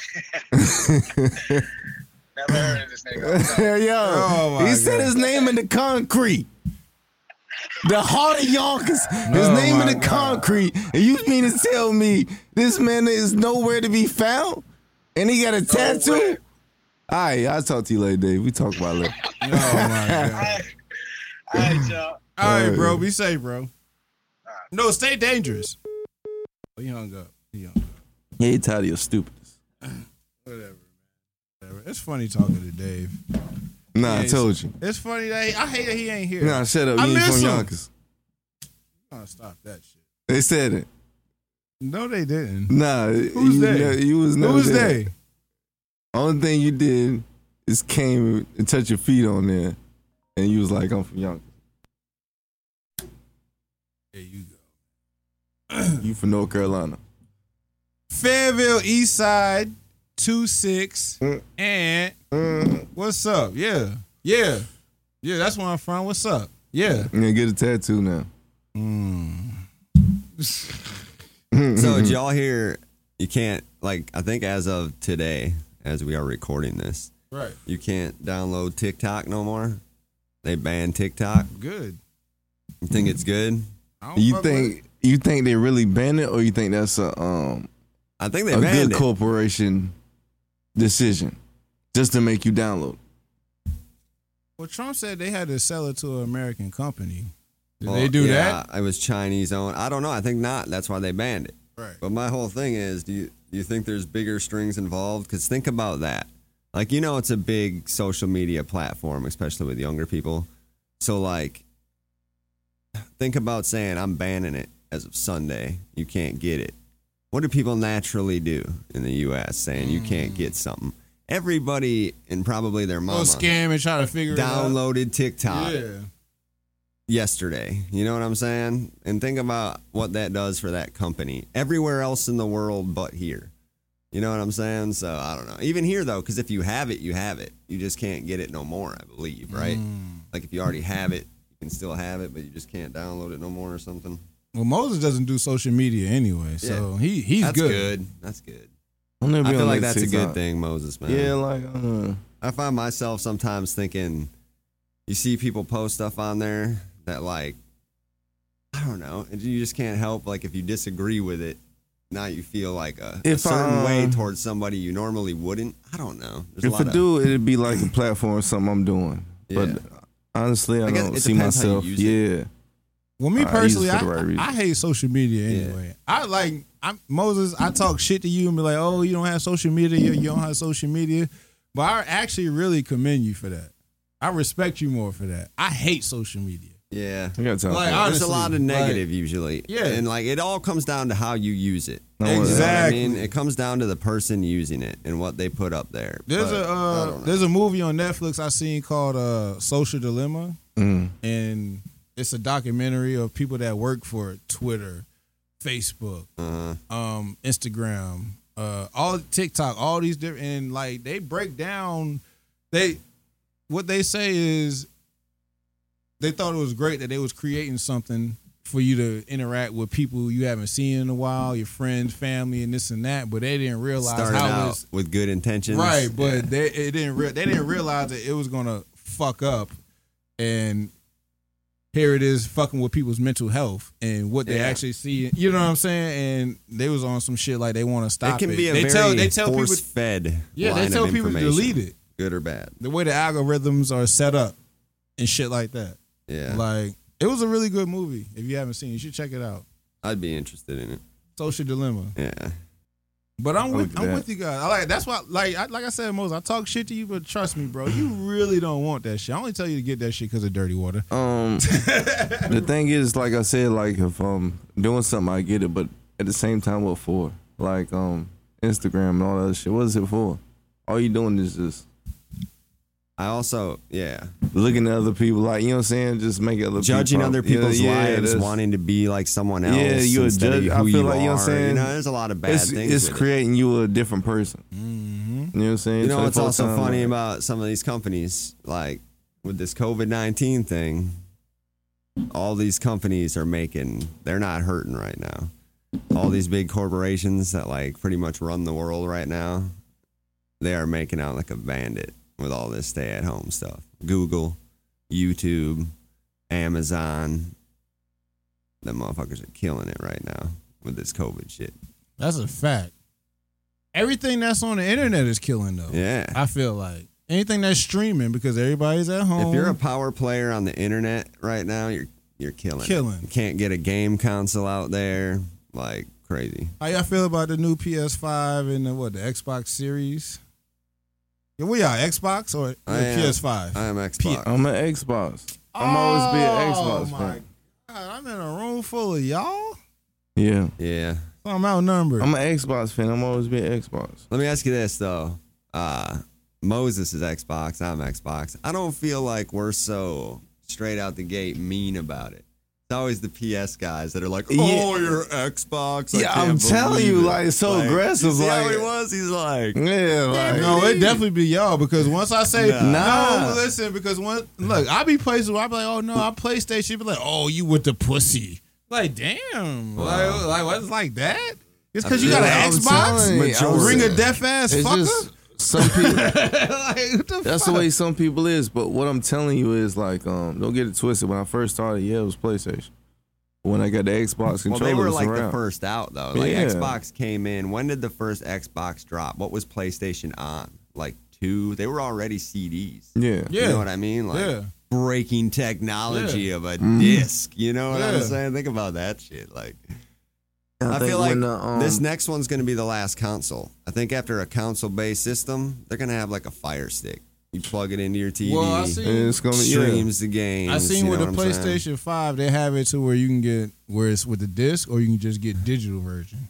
Never heard of this nigga. Yo, Oh, my he said God. his name in the concrete. The heart of Yonkers. His Oh, name in my the God. concrete. And you mean to tell me this man is nowhere to be found? And he got a tattoo? way. All right, I'll talk to you later, Dave. We talk about it later. Oh my God. All right, all right, y'all. All right, bro. Be safe, bro. No, stay dangerous. Oh, he hung up. He hung up. Yeah, he tired of your stupidness. Whatever, man. Whatever. It's funny talking to Dave. Nah, I Yeah, told you. It's funny that he, I hate that he ain't here. Nah, shut up. I You ain't miss from him. Yonkers. Oh, stop that shit. They said it. No, they didn't. Nah, Who's you, they? ne- you was never Who's there. they? Only thing you did is came and touch your feet on there, and you was like, I'm from Yonkers. There you go. You from North Carolina. Fayetteville East Side two six Mm. and Mm. what's up? Yeah, yeah, yeah. That's where I'm from. What's up? Yeah. Yeah, get a tattoo now. So did y'all hear? You can't like. I think as of today, as we are recording this, Right. you can't download TikTok no more. They banned TikTok. Good. You think it's good? I don't You fuck with think it. you think they really banned it, or you think that's a um I think they a banned good it. corporation decision just to make you download? Well, Trump said they had to sell it to an American company. Did Well, they do yeah, that? It was Chinese owned. I don't know. I think not. That's why they banned it. Right. But my whole thing is, do you do you think there's bigger strings involved? Because think about that. Like, you know, it's a big social media platform, especially with younger people. So, like, think about saying, I'm banning it as of Sunday. You can't get it. What do people naturally do in the U S saying you can't get something? Everybody and probably their Go mama scam and try to figure downloaded it TikTok out. Yeah. yesterday. You know what I'm saying? And think about what that does for that company everywhere else in the world but here. You know what I'm saying? So I don't know. Even here though, because if you have it, you have it. You just can't get it no more, I believe, right? Mm. Like if you already have it, you can still have it, but you just can't download it no more or something. Well, Moses doesn't do social media anyway, so Yeah. he he's That's good. good. That's good. I'm never I be feel on like that that's a TikTok. good thing, Moses, man. Yeah, like uh, I find myself sometimes thinking, you see people post stuff on there that like, I don't know, and you just can't help, like if you disagree with it, now you feel like a, a If certain I, way um, towards somebody you normally wouldn't. I don't know. There's a if lot I of- do, it'd be like a platform, something I'm doing. Yeah. But honestly, I, I guess don't it see depends how you myself. use it. Yeah. Well, me I use it personally, for I, the right reason. I hate social media anyway. I like I'm Moses. I talk shit to you and be like, "Oh, you don't have social media. You, you don't have social media." But I actually really commend you for that. I respect you more for that. I hate social media. Yeah. I gotta tell Like, you. I- There's a lot of honestly, negative like- usually. Yeah. And like it all comes down to how you use it. No, You know what Exactly. I mean? It comes down to the person using it and what they put up there. There's But a I uh, don't know. there's a movie on Netflix I seen called uh, Social Dilemma, Mm. and it's a documentary of people that work for Twitter, Facebook, Uh-huh. um, Instagram, uh, all TikTok, all these different, and like they break down. They what they say is they thought it was great that they was creating something for you to interact with people you haven't seen in a while, your friends, family, and this and that. But they didn't realize Started how out it's with good intentions. right. But Yeah. they it didn't re- they didn't realize that it was gonna fuck up, and here it is fucking with people's mental health and what they Yeah. actually see. You know what I'm saying? And they was on some shit like they want to stop it can be a they very tell they tell people force-fed yeah they line tell of people to information, delete it. good or bad. The way the algorithms are set up and shit like that. Yeah, Like it was a really good movie. If you haven't seen it, you should check it out. I'd be interested in it. Social Dilemma. Yeah, But I'm with look at I'm that. with you guys. I like that's why like I, like I said, Moses, I talk shit to you, but trust me, bro, you really don't want that shit. I only tell you to get that shit because of dirty water. Um, the thing is, like I said, like if I'm doing something, I get it. But at the same time, what for? Like um, Instagram and all that other shit. What is it for? All you doing is just I also yeah looking at other people, like you know what I'm saying, just making other judging people, other people's yeah, yeah, lives, that's- wanting to be like someone else. Yeah, you're a instead of judge. who I feel you like, are. you know what I'm saying? You know, there's a lot of bad It's, things. it's with it. creating you a different person. Mm-hmm. You know what I'm saying? You know what's twenty-four also times, funny like- about some of these companies, like with this COVID nineteen thing, all these companies are making, they're not hurting right now. All these big corporations that like pretty much run the world right now, they are making out like a bandit with all this stay at home stuff. Google, YouTube, Amazon, them motherfuckers are killing it right now with this COVID shit. That's a fact. Everything that's on the internet is killing though. Yeah. I feel like anything that's streaming because everybody's at home. If you're a power player on the internet right now, you're you're killing. it. Killing. You can't get a game console out there like crazy. How y'all feel about the new P S five and the what the Xbox Series? Yeah, we are Xbox or I am- P S five? I am Xbox. I'm an Xbox. I'm always be an Xbox Oh my fan. God, I'm in a room full of y'all. Yeah, Yeah. I'm outnumbered. I'm an Xbox fan. I'm always be an Xbox. Let me ask you this though. Uh, Moses is Xbox. I'm Xbox. I don't feel like we're so straight out the gate mean about it. It's always the P S guys that are like, "Oh, Yeah. you're Xbox." I Yeah, can't I'm telling believe you, it." like, it's so aggressive, You see how like- he was? He's like, Yeah, like No, it definitely be y'all because once I say Nah. Nah. no, listen, because one look, I be places where I be like, oh no, I PlayStation. Be like, oh, you with the pussy? Like, damn, like, like what's like that? It's because you got Yeah, an I'm Xbox. telling you, I'm Ring a saying. deaf ass It's fucker. just some people. like, what the That's fuck? the way some people is. But what I'm telling you is like, um, don't get it twisted. When I first started, yeah, it was PlayStation. But when I got the Xbox controller, well, they were it's like around. the first out though. Like Yeah. Xbox came in. When did the first Xbox drop? What was PlayStation on? Like two? They were already C Ds. Yeah, Yeah. You know what I mean? Like Yeah. breaking technology Yeah. of a Mm. disc. You know what Yeah. I'm saying? Think about that shit. Like I, think feel like when the, um, this next one's going to be the last console. I think after a console-based system, they're going to have like a Fire Stick. You plug it into your T V, Well, I seen- and it's gonna yeah. streams the games. I seen you with know the what I'm saying? PlayStation five, they have it to where you can get where it's with the disc, or you can just get digital version.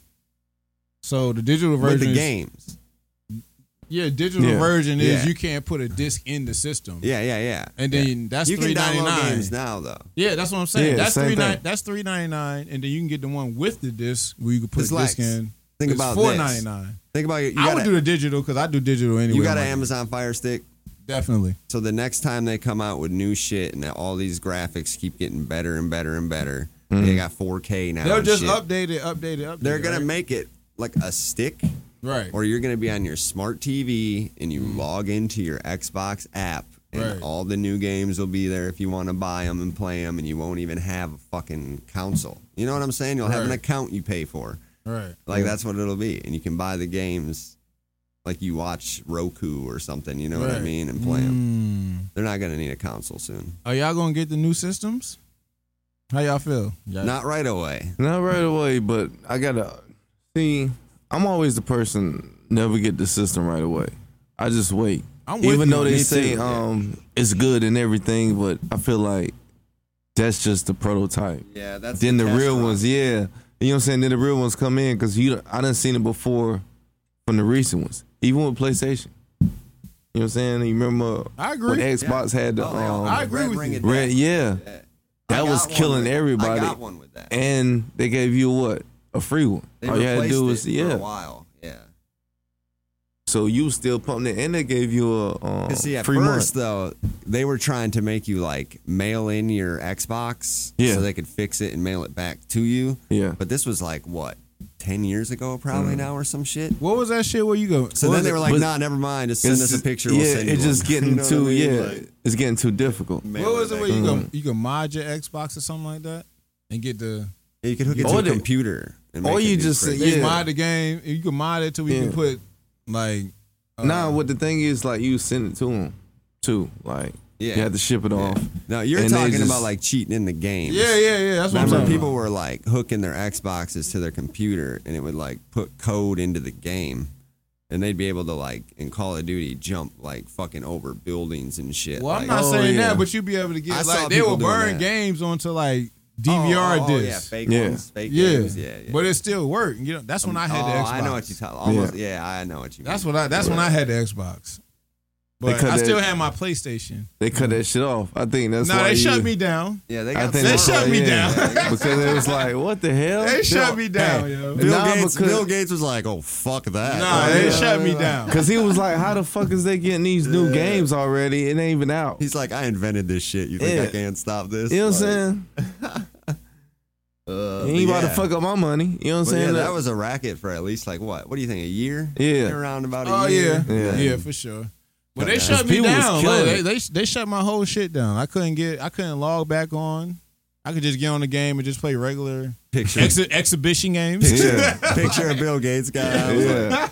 So the digital version, with the is- games. yeah, digital Yeah. version is Yeah. you can't put a disc in the system. Yeah, yeah, yeah. And yeah. then that's you can three ninety download nine. games now though. Yeah, that's what I'm saying. Yeah, that's same three nine. thing. That's three ninety nine, and then you can get the one with the disc where you can put It's the disc Lex. in. Think it's about four this. ninety nine. Think about it. You I got would a, do the digital because I do digital anyway. you got on an my- Amazon Fire Stick. Definitely. So the next time they come out with new shit and all these graphics keep getting better and better and better, Mm-hmm. they got four K now. They'll and just shit. update it, update it, update They're it. gonna right? make it like a stick, right. or you're gonna be on your smart T V and you log into your Xbox app, and Right. all the new games will be there if you want to buy them and play them, and you won't even have a fucking console. You know what I'm saying? You'll have an Right. account you pay for. Right. Like that's what it'll be, and you can buy the games like you watch Roku or something. You know what I Right. mean? And play them. Mm. They're not gonna need a console soon. Are y'all gonna get the new systems? How y'all feel? Y'all- Not right away. Not right away, but I gotta see. I'm always the person never get the system right away. I just wait. I'm with Even you. though they Me say too. um it's good and everything, but I feel like that's just the prototype. Yeah, that's Then the test real run. ones, yeah, you know what I'm saying. Then the real ones come in because you, I done seen it before from the recent ones, even with PlayStation. You know what I'm saying? You remember I agree. when Xbox had the Oh, they all- um, I agree Red with Ring you. it red, back. yeah, I that got was one killing with- everybody. I got one with that. And they gave you what? A free one. They All you had to replaced do it was for yeah. a while. Yeah. So you was still pumping it, and they gave you a um, 'Cause see, at free first month. though, they were trying to make you like mail in your Xbox, Yeah. so they could fix it and mail it back to you. Yeah. But this was like what, ten years ago, probably now or some shit. What was that shit where you go? So what then was they it? were like, But "Nah, never mind. Just send us a picture. We'll yeah, send you it's just one." getting You know what too. I mean? Yeah, Like, it's getting too difficult. mail What was it back. where you Mm. go? You can mod your Xbox or something like that and get the. Yeah, you could hook it Or to a they- computer. And or make it you do just crazy. say- They Yeah. mod the game. You can mod it till we Yeah. can put like. Uh, Nah, what the thing is, like you send it to them too. Like Yeah. you have to ship it off. No, you're And they talking just- about like cheating in the game. Yeah, yeah, yeah. That's what I'm Remember, talking people about. were like hooking their Xboxes to their computer, and it would like put code into the game, and they'd be able to like in Call of Duty jump like fucking over buildings and shit. Well, I'm like, not Oh, saying yeah. that, but you'd be able to get I saw like they people will doing burn that. games onto like D oh, V R oh, oh, discs. yeah, fake Yeah. ones, fake Yeah. games, yeah, yeah. But it still worked. You know, that's when I had oh, the Xbox. I know what you talk. Almost, yeah. I know what you. That's mean. what I. That's when I had the Xbox. But cut I still that- had my PlayStation. They cut that shit off. I think that's No, why they you, shut me down. Yeah, they I got. think They that's shut why, me yeah. down. because it was like, what the hell? They shut me down, yo. Bill Nah, Gates. because- Bill Gates was like, "Oh fuck that." Nah, Oh, they yeah. shut me down. Because he was like, how the fuck is they getting these new games already? It ain't even out. He's like, "I invented this shit. You think I Yeah. can't stop this?" You know what I'm Like, saying? Uh, He ain't but about to yeah. fuck up my money. You know what I'm But saying? yeah, that was a racket for at least like what? What do you think? A year? Yeah. around about a Oh year. yeah. Yeah. yeah, for sure. But they Yeah. shut me People was down. killing Like, it. they, they they shut my whole shit down. I couldn't get. I couldn't log back on. I could just get on the game and just play regular Picture, exhi- exhibition games. Yeah. picture of Bill Gates guy. Yeah.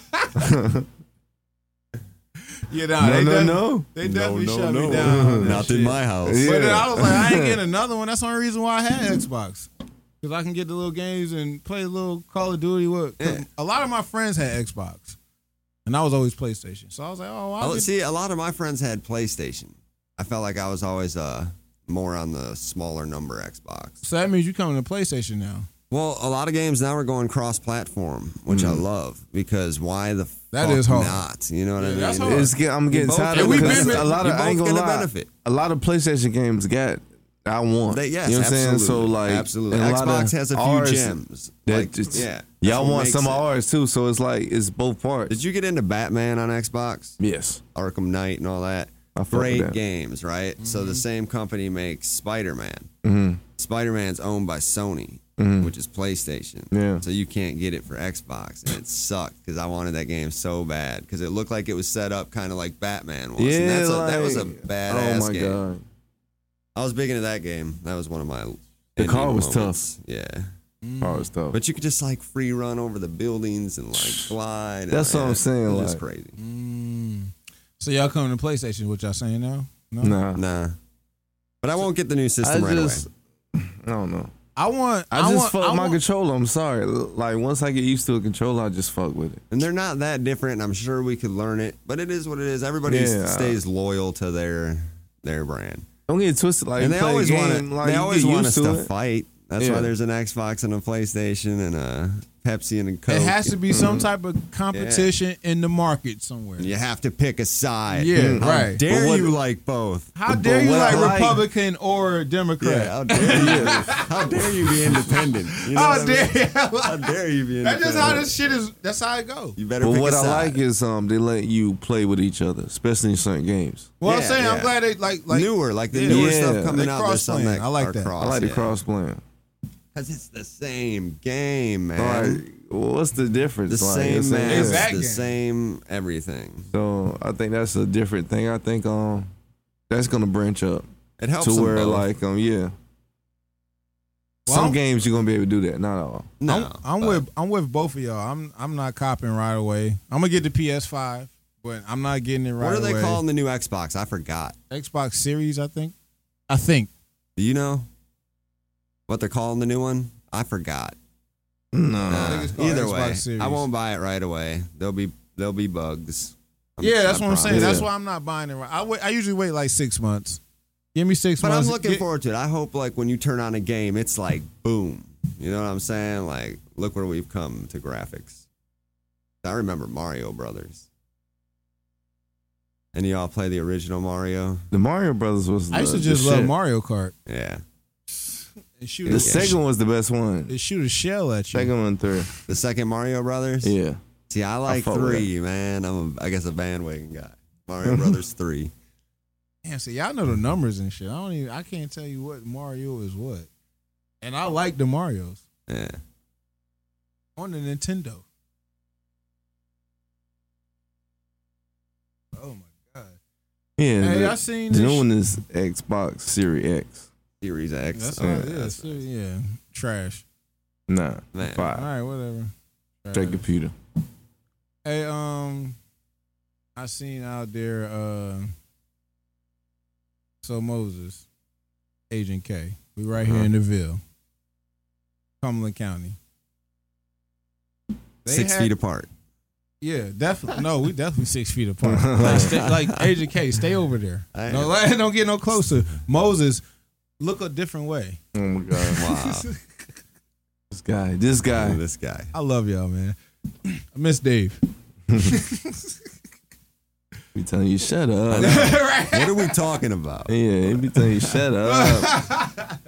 Yeah, nah, No, they no, def- no. They definitely no, shut no. me down. on that Not shit. in my house. Yeah. But then I was like, I ain't getting another one. That's the only reason why I had Xbox. Because I can get the little games and play a little Call of Duty. With, 'cause Yeah. A lot of my friends had Xbox. And I was always PlayStation. So I was like, oh, I'll Oh, get- see, a lot of my friends had PlayStation. I felt like I was always uh more on the smaller number Xbox. So that means you coming to PlayStation now. Well, a lot of games now are going cross-platform, which I love because why the That fuck is hard. not? You know what Yeah, I mean? that's hard. It's get, I'm getting both- tired of and it we because been- a lot you of I ain't both gonna get a lie, benefit. a lot of PlayStation games got I want. They, yes, you know what I'm saying? So absolutely. like, absolutely. and a lot Xbox of has a few ours gems. That Like, just, yeah, that's y'all what want makes some it. of ours too. So it's like it's both parts. Did you get into Batman on Xbox? Yes, Arkham Knight and all that. I fuck with Great that. games, right? So the same company makes Spider-Man. Mm-hmm. Spider-Man's owned by Sony, Mhm. which is PlayStation. Yeah. So you can't get it for Xbox, and it sucked because I wanted that game so bad because it looked like it was set up kind of like Batman was. Yeah, and that's a, that was a like- badass Oh my game. god, I was big into that game. That was one of my. The car ending was moments. Yeah, car was tough. but you could just like free run over the buildings and like glide. That's what I'm Yeah, saying, It was just like- crazy. Mm. So y'all coming to PlayStation? What y'all saying now? No. nah, Nah, but I won't get the new I system right just away. I don't know. I want. I, I, just want, fuck I my want, controller. I'm sorry. Like once I get used to a controller, I just fuck with it. And they're not that different. And I'm sure we could learn it, but it is what it is. Everybody Yeah. stays loyal to their their brand, Don't get it twisted. Like and you they play a always want game, to. like, they you always get want used us to to it. fight. That's Yeah. why there's an Xbox and a PlayStation and a Pepsi and a Coke. It has to be some type of competition in the market somewhere. And you have to pick a side. Yeah, How right. dare But what- you like both? How dare you what like I like- Republican or Democrat? Yeah, how dare you? How dare you be independent? You know How what I dare mean? you? How dare you be That's independent? just how this shit is. That's how it goes. You better But pick what a I side. like is um they let you play with each other, especially in certain games. Well, I'm Yeah, saying I'm yeah. glad they like like newer, like the Yeah. newer Yeah. stuff coming They out. There's some cross-playing. that I like are that. cross, I like the yeah. cross playing. Cause it's the same game, man. Like, well, what's the difference? The Like, same it's- maps, Exact the game. same everything. So I think that's a different thing. I think um that's gonna branch up It helps to them where both. like um yeah. Well, Some I'm- games you're gonna be able to do that, not all. no, I'm, I'm but with I'm with both of y'all. I'm I'm not copping right away. I'm gonna get the P S five, but I'm not getting it right What are they away. calling the new Xbox? I forgot. Xbox Series, I think. I think. Do you know what they're calling the new one? I forgot. No. Uh, think it's called either Xbox way, Series. I won't buy it right away. There'll be there'll be bugs. I'm- Yeah, that's I what I'm saying. promise. That's Yeah. why I'm not buying it right. I wait. I usually wait like six months. Give me six But I'm months. looking Get- forward to it. I hope like when you turn on a game, it's like boom. You know what I'm saying? Like, look where we've come to graphics. I remember Mario Brothers. And y'all play the original Mario? The Mario Brothers was. I used the- to just the love shit. Mario Kart. Yeah. It shoot, The a, second one was the best one. it shoot a shell at you. Second one, third. The second Mario Brothers? Yeah. See, I like fuck with three, man. I'm, a, I guess, a bandwagon guy. Mario Brothers three. Damn, see, y'all know the numbers and shit. I don't even. I can't tell you what Mario is what. And I like the Marios Yeah. on the Nintendo. Oh my god! Yeah. Hey, the, I seen the this. new sh- one is Xbox Series X. Series X. That's Oh, what it yeah, is. that's- So, yeah, trash. Nah. Man. All Five. right, whatever. Straight Trash. computer. Hey, um, I seen out there. Uh, so Moses, Agent K, we right here Uh-huh. in the Ville, Cumberland County. They Six had- feet apart. Yeah, definitely. No, we definitely six feet apart. Like, stay, like Agent K, stay over there. I No, am. like, don't get no closer. Moses, look a different way. Oh my god. Wow. This guy. This guy. Oh, this guy. I love y'all, man. I miss Dave. Be telling you shut up. What are we talking about? Yeah, he be telling you shut up.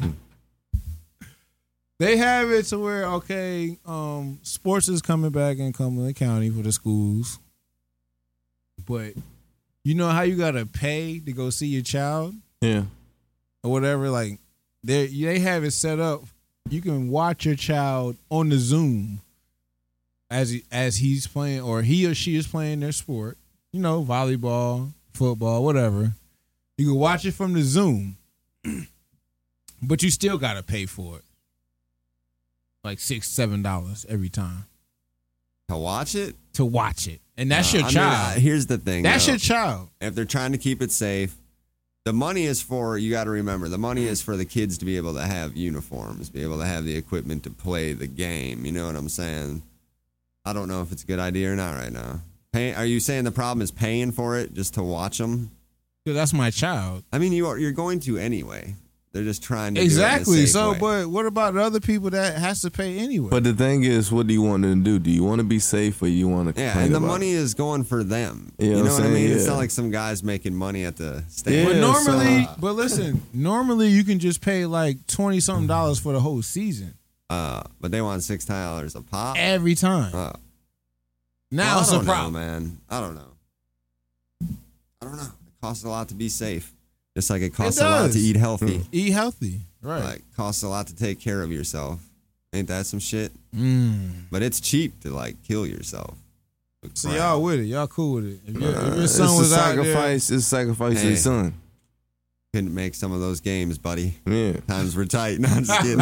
They have it to where okay, um, sports is coming back in Cumberland County for the schools, but you know how you gotta pay to go see your child Yeah. or whatever. Like they they have it set up. You can watch your child on the Zoom as he, as he's playing or he or she is playing their sport. You know, volleyball, football, whatever. You can watch it from the Zoom, but you still gotta pay for it. Like six, seven dollars every time To watch it? to watch it, and that's Uh, your I mean, child. uh, here's the thing. that's though. your child. If they're trying to keep it safe, the money is for, you got to remember, the money is for the kids to be able to have uniforms, be able to have the equipment to play the game. You know what I'm saying? I don't know if it's a good idea or not right now. Pay, are you saying the problem is paying for it just to watch them? Because that's my child. I mean, you are, you're going to anyway. They're just trying to Exactly. Do it in a safe So, way. but what about the other people that has to pay anyway? But the thing is, what do you want them to do? Do you want to be safe or you want to yeah, complain and the about money it? is going for them. You know you know what what I I'm mean? saying? It's Yeah. not like some guys making money at the but stadium. Yeah, normally, so- but listen, normally you can just pay like twenty something dollars for the whole season Uh, but they want six dollars a pop. every time. Uh, now Well, it's I a don't know, problem. man. I don't know. I don't know. It costs a lot to be safe. Just like it costs It a lot does. to eat healthy. Eat healthy, right? Like costs a lot to take care of yourself. Ain't that some shit? Mm. But it's cheap to like kill yourself. with So crap. y'all with it? Y'all cool with it? If, your- if Uh, your it's son a was out there, sacrifice. It's a sacrifice to Hey. his son. couldn't make some of those games, buddy. Yeah. Times were tight. No, I'm just kidding.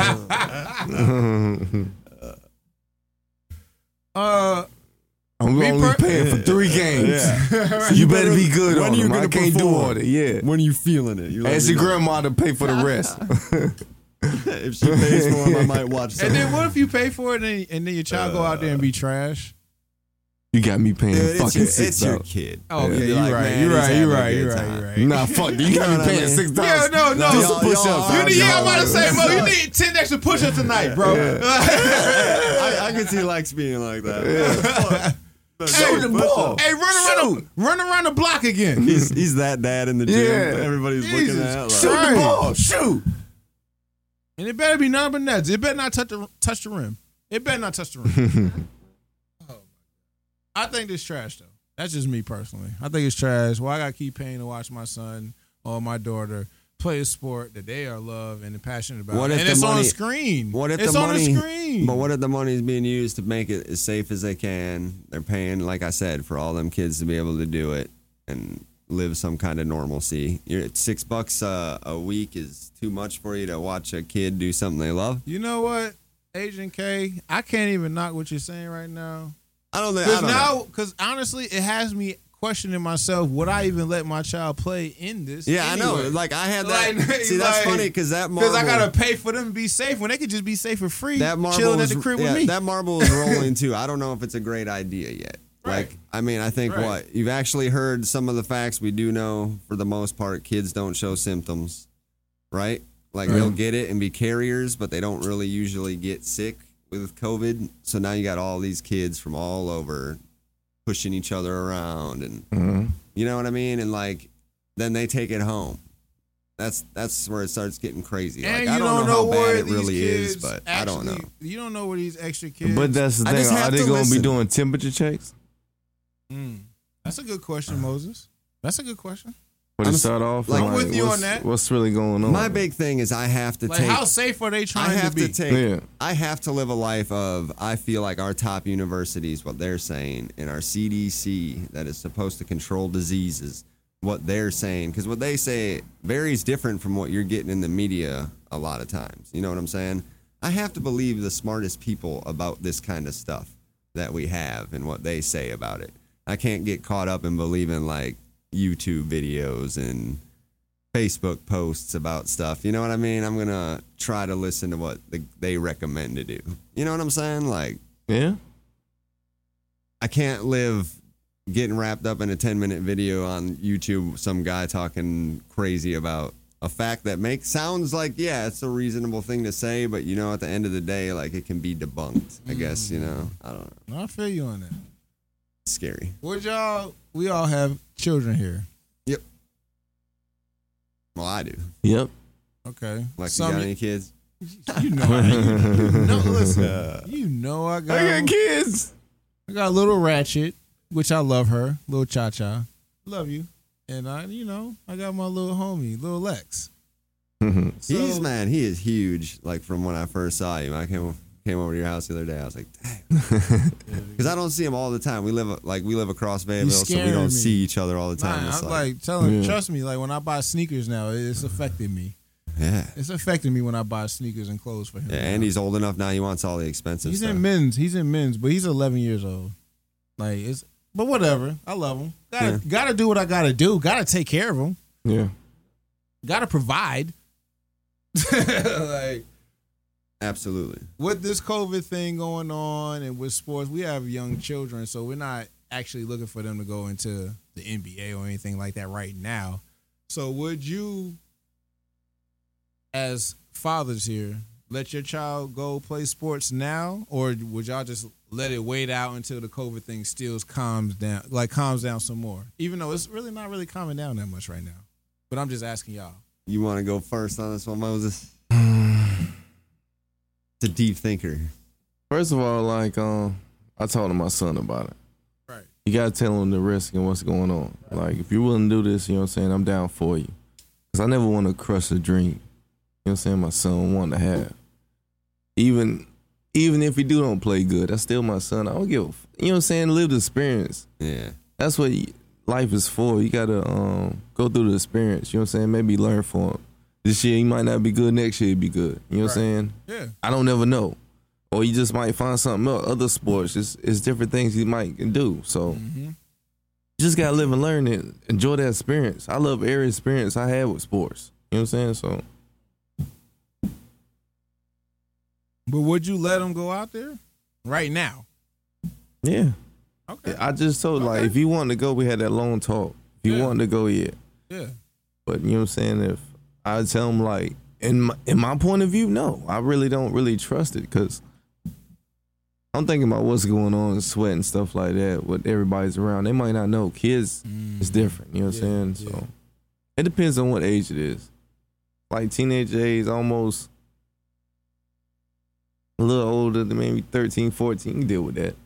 uh, I'm Me only per- paying for three games. Yeah. You better be good When on are you them. I gonna can't do perform? all that. Yeah. When are you feeling it? You let Ask me your know. grandma to pay for the rest. If she pays for them, I might watch some. and then what if you pay for it and, and then your child go out there and be trash? You got me paying Dude, fucking it's your, six it's your dollars. kid. Oh, yeah, You're you're like, right. man, You're he's right. having You're a right. good You're right. time. You're right. Nah, fuck. You, you got know me what I paying mean? six dollars. Yeah, no, no. Do Y'all- some push-ups. y'all You are- need, yeah, I'm y'all about to are- say, Mo, you need ten extra push-ups tonight, bro. I, I could see Lex being like that. Shoot the ball. Hey, run around, the, run around the block again. He's, he's that dad in the gym. Yeah. Everybody's Jesus looking at. Like, Shoot Right. the ball. Shoot. And it better be nothing but nets. It better not touch the touch the rim. It better not touch the rim. Oh. I think this trash though. That's just me personally. I think it's trash. Well, I gotta keep paying to watch my son or my daughter play a sport that they are love and passionate about. What if and the it's on money- a screen. What if it's the on money? a screen. But what if the money is being used to make it as safe as they can? They're paying, like I said, for all them kids to be able to do it and live some kind of normalcy. You're at six bucks a, a week is too much for you to watch a kid do something they love. You know what, Agent K? I can't even knock what you're saying right now. I don't think. I Because don't know. now, because honestly, it has me questioning myself. Would I even let my child play in this? Yeah, I know. anyway? Like I had that. Like, see, that's like- funny because that marble. Because I gotta pay for them to be safe when they could just be safe for free, that marble chilling is, at the crib yeah, with me. That marble is rolling too. I don't know if it's a great idea yet. Right. Like, I mean, I think Right. what you've actually heard some of the facts we do know for the most part, kids don't show symptoms, right? Like they'll get it and be carriers, but they don't really usually get sick with COVID. So now you got all these kids from all over pushing each other around, and Mhm. you know what I mean. And like, then they take it home. That's that's where it starts getting crazy. and Like, you I don't, know, how where bad it these really kids is, but actually, I don't know. You don't know where these extra kids. But that's the I thing. just Are have they to going to be listen. doing temperature checks? Mm. That's a good question, Moses. That's a good question. When I'm it s- start off, like- like, I'm with you on what's, that. What's really going on? My big thing is I have to Like, take. how safe are they I trying have to to, be? take. Yeah. I have to live a life of. I feel like our top universities, what they're saying, and our C D C that is supposed to control diseases, what they're saying, because what they say varies different from what you're getting in the media a lot of times. You know what I'm saying? I have to believe the smartest people about this kind of stuff that we have and what they say about it. I can't get caught up in believing like YouTube videos and Facebook posts about stuff. You know what I mean? I'm gonna try to listen to what the, they recommend to do. You know what I'm saying? Like, Yeah. I can't live getting wrapped up in a ten minute video on YouTube, some guy talking crazy about a fact that makes sounds like, yeah, it's a reasonable thing to say, but you know, at the end of the day, like it can be debunked, I guess, you know. I don't know. I feel you on that. It's scary. Would y'all? We all have children here. Yep. Well, I do. Yep. Okay. Like, Some- you got any kids? You know, I, you know, listen, you know, I got, I got kids. I got a little Ratchet, which I love her, little Cha Cha, love you, and I, you know, I got my little homie, little Lex. So- He's, man, he is huge. Like, from when I first saw him, I came came over to your house the other day. I was like, damn. Because I don't see him all the time. We live, like, we live across Fayetteville, so we scaring don't me. see each other all the time. Nah, It's I'm like, like telling, Yeah. trust me, like when I buy sneakers now, it's affecting me. yeah. It's affecting me when I buy sneakers and clothes for him. Yeah, now. and he's old enough now. He wants all the expensive He's stuff. in men's. He's in men's, but he's eleven years old. Like it's, but whatever. I love him. Gotta Yeah. gotta do what I gotta do. Gotta take care of him. Yeah. Gotta provide. Like Absolutely. with this COVID thing going on and with sports, we have young children, so we're not actually looking for them to go into the N B A or anything like that right now. So would you, as fathers here, let your child go play sports now, or would y'all just let it wait out until the COVID thing still calms down, like calms down some more? Even though it's really not really calming down that much right now. But I'm just asking y'all. You want to go first on this one, Moses? It's a deep thinker. First of all, like, um, I talked to my son about it. Right. You gotta tell him the risk and what's going on. Like, if you're willing to do this, you know what I'm saying, I'm down for you. Cause I never want to crush a dream. You know what I'm saying, my son wanted to have. Even even if he do don't play good, that's still my son. I don't give a f- you know what I'm saying, live the experience. Yeah. That's what y- life is for. You gotta um go through the experience. You know what I'm saying? Maybe learn from him. This year he might not be good, next year he be good. You know what I'm saying? Yeah. I don't never know. Or you just might find something else. Other sports, it's, it's different things you might can do. So Mm-hmm. you just gotta live and learn it. Enjoy that experience. I love every experience I had with sports. You know what I'm saying? So But would you let him go out there right now? yeah. Okay. I just told like Okay. if you want to go, we had that long talk. If you Yeah. want to go, yeah. Yeah. But you know what I'm saying? If I tell him like in my, in my point of view, no, I really don't really trust it because I'm thinking about what's going on, sweat and stuff like that. With everybody's around, they might not know. Kids, it's different. You know what Yeah, I'm saying? yeah. So it depends on what age it is. Like teenage age, almost a little older than maybe thirteen, fourteen, you can deal with that.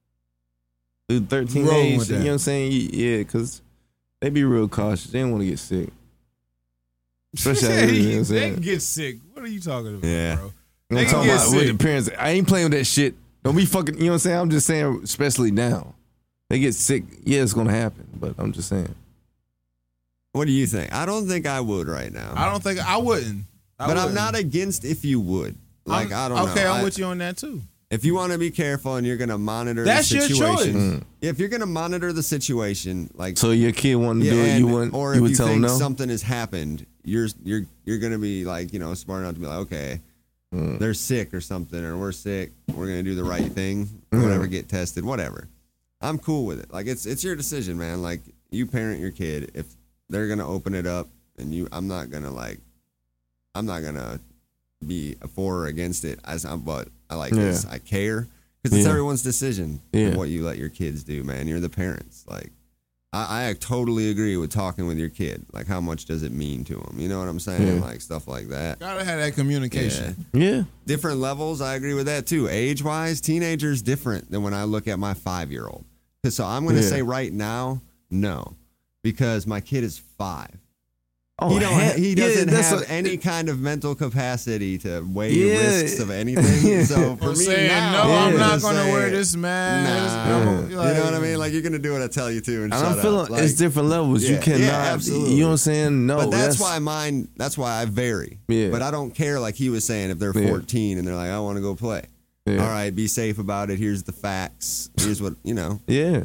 Dude, thirteen Rolling age, with you that. know what I'm saying? Yeah, because they be real cautious. They don't want to get sick. Especially out here, you know what I'm they saying? can get sick. What are you talking about, Yeah. bro? I'm They can talking get about with sick. the parents. I ain't playing with that shit. Don't be fucking, you know what I'm saying? I'm just saying, especially now. They get sick. Yeah, it's going to happen, but I'm just saying. What do you think? I don't think I would right now. I don't think I wouldn't. I but I'm wouldn't. not against if you would. Like, I'm- I don't know. Okay, I'm I- with you on that too. If you want to be careful and you're going to monitor That's the your situation. choice. If you're going to monitor the situation, like So your kid wanted to yeah, do it, and- you wouldn't, or you if would you tell think them no? something has happened, you're you're you're going to be like, you know, smart enough to be like, okay, Mm. they're sick or something, or we're sick, we're going to do the right thing, Mm. whatever, get tested, whatever. I'm cool with it. Like it's it's your decision, man. Like you parent your kid. If they're going to open it up and you I'm not going to like I'm not going to be for or against it. As I'm but I like this. Yeah. I care. Because it's Yeah. everyone's decision Yeah. what you let your kids do, man. You're the parents. Like, I, I totally agree with talking with your kid. Like, how much does it mean to them? You know what I'm saying? Yeah. Like, stuff like that. Gotta have that communication. Yeah. Yeah. Different levels, I agree with that too. Age wise, teenagers different than when I look at my five year old. So I'm going to Yeah. say right now, no, because my kid is five. Oh, he, don't, heck- he yeah, doesn't that's have a- any kind of mental capacity to weigh Yeah. risks of anything. So for I'm me saying now, no, I'm Yeah. not gonna saying, wear this mask. Nah. I'm- You know what I mean? Like you're gonna do what I tell you to, and, And shut I'm feeling up. Like, it's different levels. yeah, you yeah, cannot, absolutely. you know what I'm saying? No. but that's, why mine. That's why I vary. Yeah. But I don't care. Like he was saying, if they're Yeah. fourteen and they're like, I want to go play. Yeah. All right, be safe about it. Here's the facts. Here's what you know. Yeah.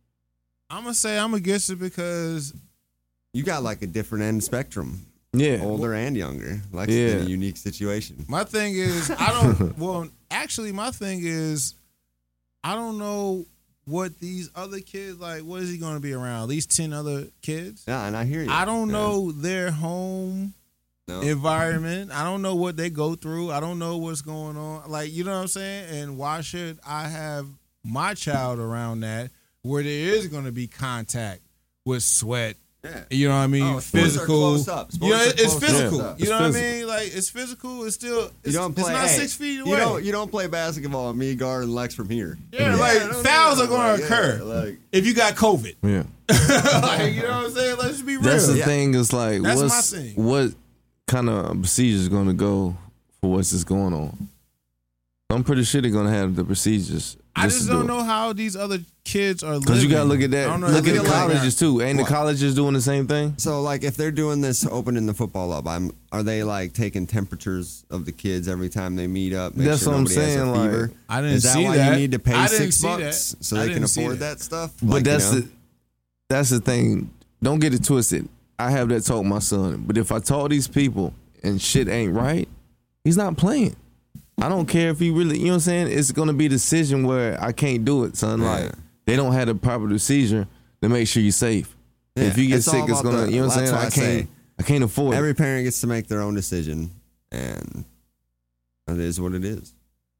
I'm gonna say I'm against it because You got like a different end spectrum, Yeah. older and younger. Like Yeah. in a unique situation. my thing is I don't. Well, actually, my thing is I don't know what these other kids like. What is he gonna be around? At least ten other kids. Yeah, and I hear you. I don't Yeah. know their home No. environment. I don't know what they go through. I don't know what's going on. Like, you know what I'm saying? And why should I have my child around that where there is going to be contact with sweat? Yeah. You know what I mean? Oh, sports are physical. close up. Sports You know, are it's close physical. up. You know It's what I physical. mean? Like, it's physical. It's still. It's, You don't play. It's not hey, six feet away. You don't. You don't play basketball. with Me guarding Lex from here. yeah, like I don't fouls know. are going Like, to yeah, occur like, if you got COVID. Yeah. Like, you know what I'm saying? Let's just be real. That's the Yeah. thing. Is like, That's my what's thing. what kind of procedure is going to go for what's just going on? I'm pretty sure they're going to have the procedures. I just to don't do it. know how these other kids are living. Because you got to look at I that. don't know Look how at they the live. colleges too. Ain't What? the colleges doing the same thing? So, like, if they're doing this, opening the football up, I'm. Are they like taking temperatures of the kids every time they meet up? Make That's sure what I'm nobody has a saying, like- fever? I didn't Is that see why that. you need to pay I didn't six see bucks that. so I they can didn't see afford that. that, stuff? But Like, that's you know? the that's the thing. Don't get it twisted. I have that talk with my son. But if I talk these people and shit ain't right, he's not playing. I don't care if he really, you know what I'm saying? It's gonna be a decision where I can't do it, son. Yeah. Like they don't have the proper procedure to make sure you're safe. Yeah, If you get it's all sick, it's about gonna, the- you know what I'm that's saying? why I I say can't, I can't afford Every it. parent gets to make their own decision, and it is what it is.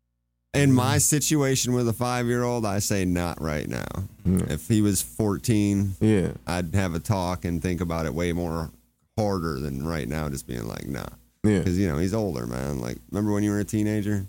In my situation with a five-year-old, I say not right now. Yeah. If he was fourteen, Yeah, I'd have a talk and think about it way more harder than right now, just being like, nah. yeah. Because, you know, he's older, man. Like, remember when you were a teenager?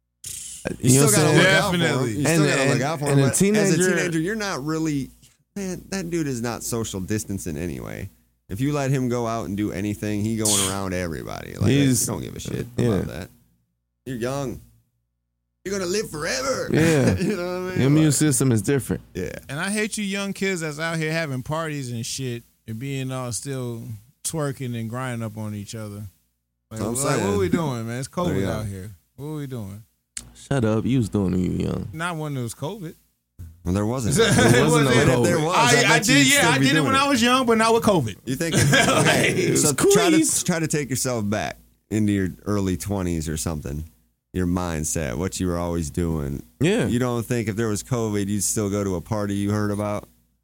You, You know still what I'm gotta saying? look out for him. Definitely. You And- still gotta and- look out for him. and a but as a teenager- teenager, you're not really, man, that dude is not social distancing anyway. If you let him go out and do anything, he going around everybody. Like, He's- you don't give a shit yeah. about that. You're young. You're going to live forever. Yeah. You know what I mean? Your immune Like, system is different. yeah. And I hate you young kids that's out here having parties and shit and being all still twerking and grinding up on each other. Like, I'm like, what saying. are we doing, man? It's There COVID you go. out here. What are we doing? Shut up. You was doing it when you were young. Not when it was COVID. Well, there wasn't. There wasn't no But if COVID. there was, I, bet I you'd did, still yeah, I be did it doing when I was young, but not with COVID. You think? Okay, It was so try to squeeze. try to take yourself back into your early twenties or something. your mindset, what you were always doing. Yeah. You don't think if there was COVID, you'd still go to a party you heard about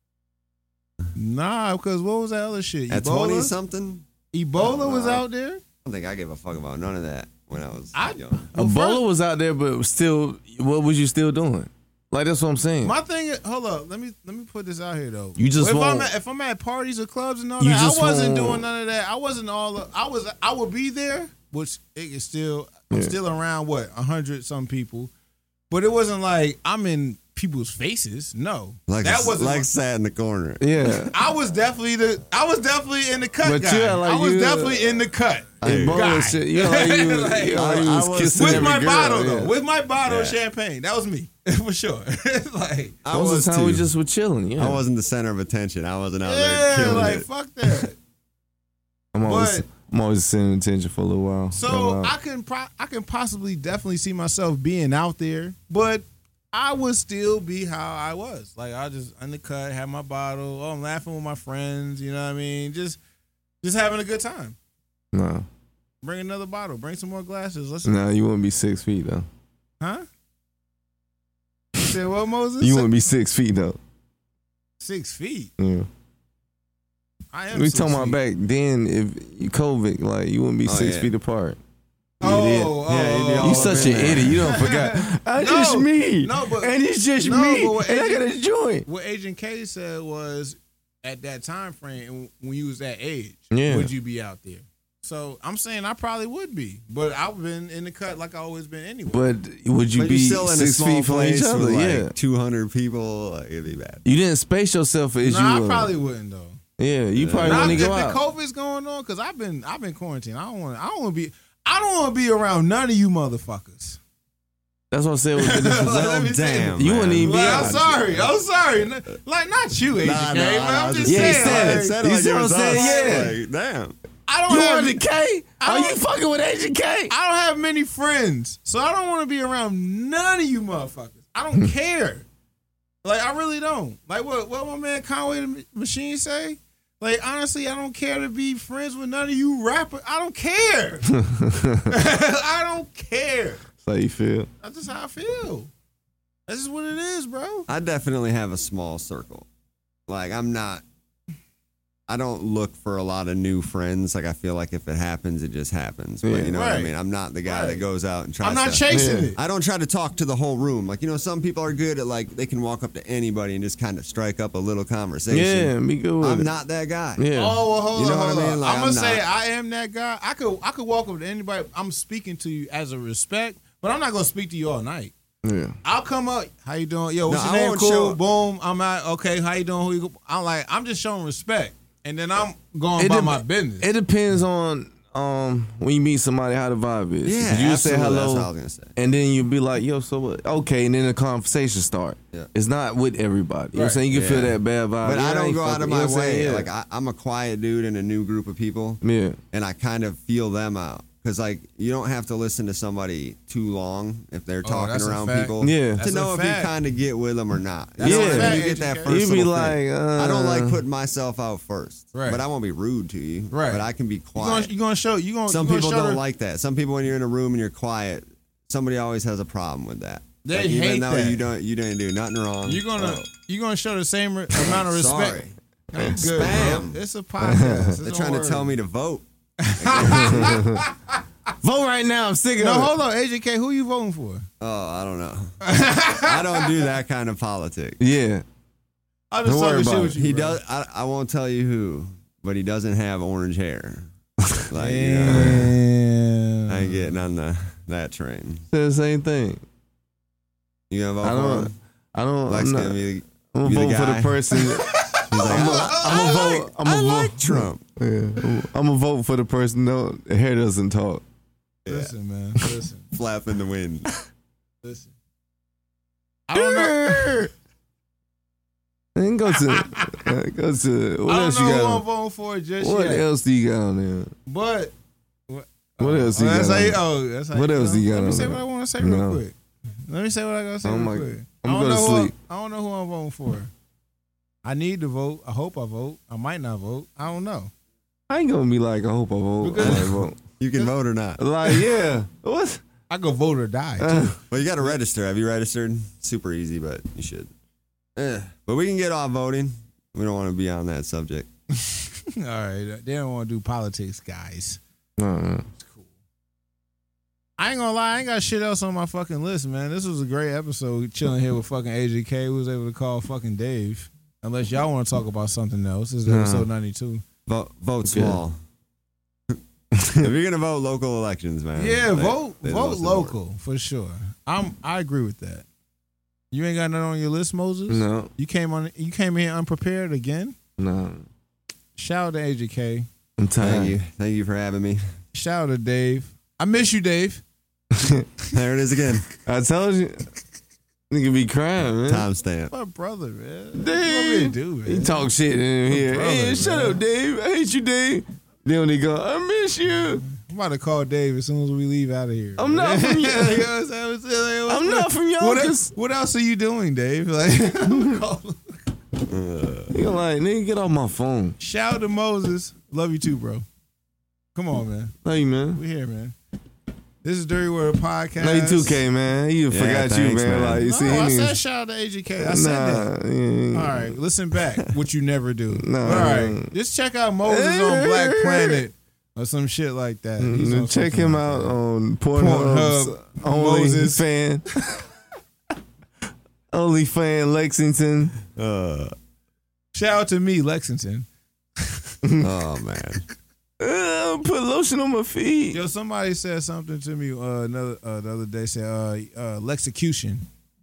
Nah, because what was that other shit? at Ebola? twenty something? Ebola was Uh, out there? I don't think I gave a fuck about none of that when I was I- young. Well, Ebola first- was out there, but still, what was you still doing? Like that's what I'm saying. My thing is, hold up, let me let me put this out here though. You just if I'm won't- at, if I'm at parties or clubs and all You that, I just wasn't won't- doing none of that. I wasn't all. I was. I would be there, which it is still. I'm Yeah. still around what a hundred some people, but it wasn't like I'm in people's faces. No, Like that wasn't. like my- sat in the corner. yeah. I was definitely the. I was definitely in the cut But guy. you act like I was you- definitely in the cut. Hey, Ebola guy. shit. You know, like you, Like, you, know, like you I was, was- kissing With every my girl, bottle yeah. though, with my bottle of Yeah. champagne, that was me for sure. like, I Most was of the time we too. just were chilling. Yeah. I wasn't the center of attention. I wasn't out there yeah, killing like it. fuck that. I'm always, but- I'm always sending attention for a little while. So Go out. I can pro- I can possibly definitely see myself being out there, but I would still be how I was. Like I just in the cut, have my bottle. Oh, I'm laughing with my friends. You know what I mean? Just just having a good time. no, Bring another bottle. Bring some more glasses. Let's no, you wouldn't be six feet though. huh? You said what, Moses? You wouldn't be six feet though. Six feet. Yeah. I am. We six talking about feet. back then. If you COVID, like you wouldn't be Oh, six yeah. feet apart. Oh, idiot. oh, Yeah, you'd be oh, all You up such in an there. idiot. You don't forgot. That's No, just me. no, but- and it's just no, me. but what And I got agent- a joint. What Agent K said was, at that time frame, when you was that age, Yeah. would you be out there? So I'm saying I probably would be, but I've been in the cut like I always been anyway. But would you But be you're still in a six small feet from place each other? with like Yeah. two hundred people. Like, it'd be bad. You didn't space yourself as no, you I were. probably wouldn't though. Yeah, you probably Not wouldn't if go the out. COVID's going on, because I've been I've been quarantined. I don't want I don't want to be I don't want to be around none of you motherfuckers. That's what I said. With the difference. Let Well, me say damn. You man. wouldn't even be Like, out. I'm sorry. I'm sorry. N- Like not you, Agent Nah, K, nah, but nah, I'm I just Yeah, he saying. said like, it. Said You like see it what I'm was saying? us. Yeah. Like, damn. I don't You have on the K? I Are don't- you fucking with Agent K? I don't have many friends, so I don't want to be around none of you motherfuckers. I don't care. Like I really don't. Like what? What my man Conway the Ma- Machine say? Like honestly, I don't care to be friends with none of you rappers. I don't care. I don't care. That's how you feel. That's just how I feel. That's just what it is, bro. I definitely have a small circle. Like I'm not. I don't look for a lot of new friends. Like I feel like if it happens, it just happens. But Yeah. you know what I Right. mean. I'm not the guy Right. that goes out and tries. I'm not to, chasing Yeah. it. I don't try to talk to the whole room. Like you know, some people are good at like they can walk up to anybody and just kind of strike up a little conversation. Yeah, be good with I'm it. not that guy. Yeah. Oh well, hold You know on, what hold I mean? on. Like, I'm I'm gonna say not- I am that guy. I could I could walk up to anybody. I'm speaking to you as a respect, but I'm not gonna speak to you all night. Yeah. I'll come up. How you doing? Yo, what's No, your I name? won't Cool. show- Boom. I'm out. Okay. How you doing? Who you? Go? I'm like. I'm just showing respect, and then I'm going It about dep- my business. It depends on um when you meet somebody how the vibe is. Yeah, 'Cause you say absolutely. hello, That's what I was gonna say. and then you be like, "Yo, so what?" Okay, and then the conversation start. Yeah. It's not with everybody. You know what I'm Right. saying? You can feel Yeah. that bad vibe. But Yeah, I don't ain't go out fucking- of you know my what I'm saying? way. Yeah. Like I, I'm a quiet dude in a new group of people, yeah. and I kind of feel them out because like you don't have to listen to somebody too long if they're Oh, talking that's a around fact. people. Yeah. to That's know a if fact. you kind of get with them or not. That's you know a what I mean? fact, You get that educated. first You be little like, thing. uh, I don't like putting myself out first, Right. but I won't be rude to you. Right. But I can be You quiet. gonna you gonna show you gonna Some you gonna people show don't the- like that. Some people, when you're in a room and you're quiet, somebody always has a problem with that. They Like, even hate though that. you don't, you didn't do nothing wrong. You're gonna Oh, you gonna show the same re- amount of respect. sorry. I'm good, Spam. bro. It's a podcast. It's They're a trying to word. tell me to vote. Vote right now. I'm sick of No, it. hold on, Agent K. Who you voting for? Oh, I don't know. I don't do that kind of politics. Yeah. I just Don't worry talking shit about with it. you. He bro. does. I, I won't tell you who, but he doesn't have orange hair. Like you know, I ain't getting on the that train. Say the same thing. You gonna vote I for don't. him? I don't. Lex I'm not, gonna be. I'm be the gonna vote for guy. the person. He's like, I'm I, gonna I vote. like, I'm I gonna like vote. Trump. Yeah. I'm gonna vote for the person. No, the hair doesn't talk. Listen, man. Listen. Flap in the wind. Listen. I don't know. Then go to uh, go to what I else don't you know who I'm got? voting for just On, what yet. else do you got on there? But what, What else oh, you that's got how you, on? oh, that's how What you else know? you got Let me on say there? what I want to say No. real quick. Let me say what I gotta say Oh real my- quick. I'm I don't gonna know who sleep. I, I don't know who I'm voting for. I need to vote. I hope I vote. I might not vote. I don't know. I ain't gonna be like I hope I vote. I Because- might vote. You can vote or not. Like yeah, what? I go vote or die. Too. Uh, Well, you got to register. Have you registered? Super easy, but you should. Eh. But we can get off voting. We don't want to be on that subject. All right, they don't want to do politics, guys. no, no. I ain't gonna lie, I ain't got shit else on my fucking list, man. This was a great episode. Chilling here with fucking A J K. We was able to call fucking Dave. Unless y'all want to talk about something else. This is Nah. episode ninety-two. Vote, vote Okay. small. If you're gonna vote local elections, man. Yeah, they- vote they the vote most local for sure. I'm I agree with that. You ain't got nothing on your list, Moses? No, You came on. You came in unprepared again. no. Shout out to A J K. I'm important. Thank tired. you. Thank you for having me. Shout out to Dave. I miss you, Dave. There it is again. I told you. Nigga be crying, man. Timestamp. My brother, man. What Dave. you want me to do, man? He talk shit in here. brother, Hey, shut man. up, Dave. I hate you, Dave. Then when he go, I miss you. I'm about to call Dave as soon as we leave out of here. I'm not from You know what you. I'm saying? What's- what's- I'm not from What, Yonkers. what else are you doing, Dave? Like, I'm calling. You're like, nigga, get off my phone. Shout out to Moses. Love you too, bro. Come on, man. Love you, man. We here, man. This is Dirty Word Podcast. Love you too, K, man. He Yeah, forgot thanks, you, man. man. Like, you No, see, he I didn't- said shout out to A J K. I said that. Nah, yeah. All right, listen back, which you never do. Nah. All right, just check out Moses on Black Planet or some shit like that. He's on Mm, Check something him like out that. on Pornhub's Pornhub, Only Moses. Fan. Only Fan Lexington. Uh, Shout out to me, Lexington. oh man. Uh, put lotion on my feet. Yo, somebody said something to me uh, another uh, the other day. Said uh, uh, Lexecution.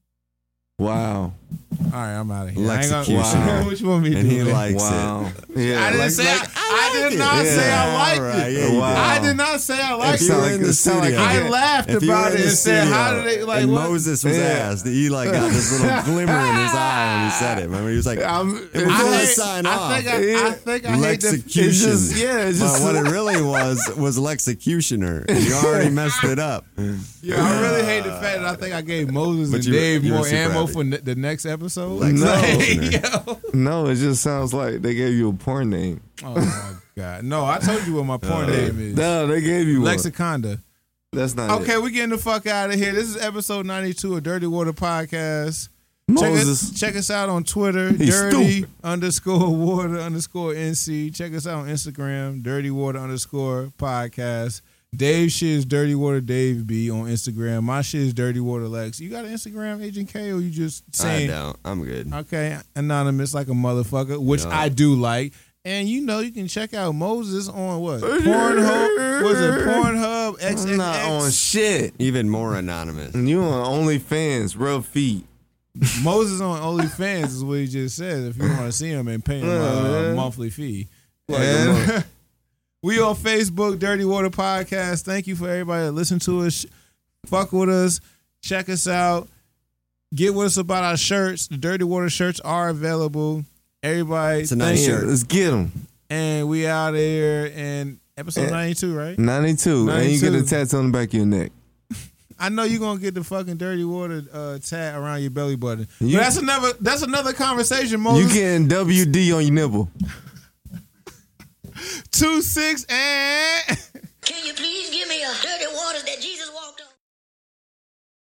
Wow. All right, I'm out of here. I ain't gonna- Lexecution. Wow. What you want me to And do? he man? likes Wow. it. Yeah. I didn't like- say. like- I, I did not it. say Yeah, I liked all right, it. yeah, you Wow. I did not say I If liked you sound were like- in the it sound like studio, I laughed if you were about in it the and said, studio "How did they like?" and what? Moses was Yeah. asked. He like got this little glimmer in his eye when he said it. Remember, he was like, I'm, "It it's was I, Before I hate, sign I off. think I, I Yeah. think I hate the. Lexecution. It's just, yeah, it's But just. what it really was was Lexecutioner. You already messed it up. Yeah, I really hate the fact that I think I gave Moses But and you were- Dave you were more super ammo happy. for ne- the next episode. Lexecutioner. Yo. no, it just sounds like they gave you a porn name. Oh my god! No, I told you what my porn name is. No, they gave you one. Lexiconda. That's not Okay, it. we getting the fuck out of here. This is episode ninety-two of Dirty Water Podcast. Check Moses. us, check us out on Twitter, He's dirty stupid. underscore water underscore N C. Check us out on Instagram, dirty water underscore podcast. Dave shit is Dirty Water Dave B on Instagram. My shit is Dirty Water Lex. You got an Instagram, Agent K, or you just I saying don't. I'm good. okay, anonymous like a motherfucker, which Yeah. I do like. And you know you can check out Moses on what? Pornhub. Was it Pornhub X X X? I'm not on shit. Even more anonymous. You on OnlyFans, rub feet. Moses on OnlyFans is what he just said. If you want to see him and pay him a, a Yeah. monthly fee. Like a And we on Facebook, Dirty Water Podcast. Thank you for everybody that listen to us. Fuck with us. Check us out. Get with us about our shirts. The Dirty Water shirts are available. Everybody, It's a nice thank you. shirt. Let's get them. And we out here in episode Yeah. ninety-two, right? ninety-two. And you get a ninety-two. tattoo on the back of your neck. I know you're gonna get the fucking Dirty Water uh, tat around your belly button. You- but that's another that's another conversation, You Moses. getting W D on your nipple. Two six and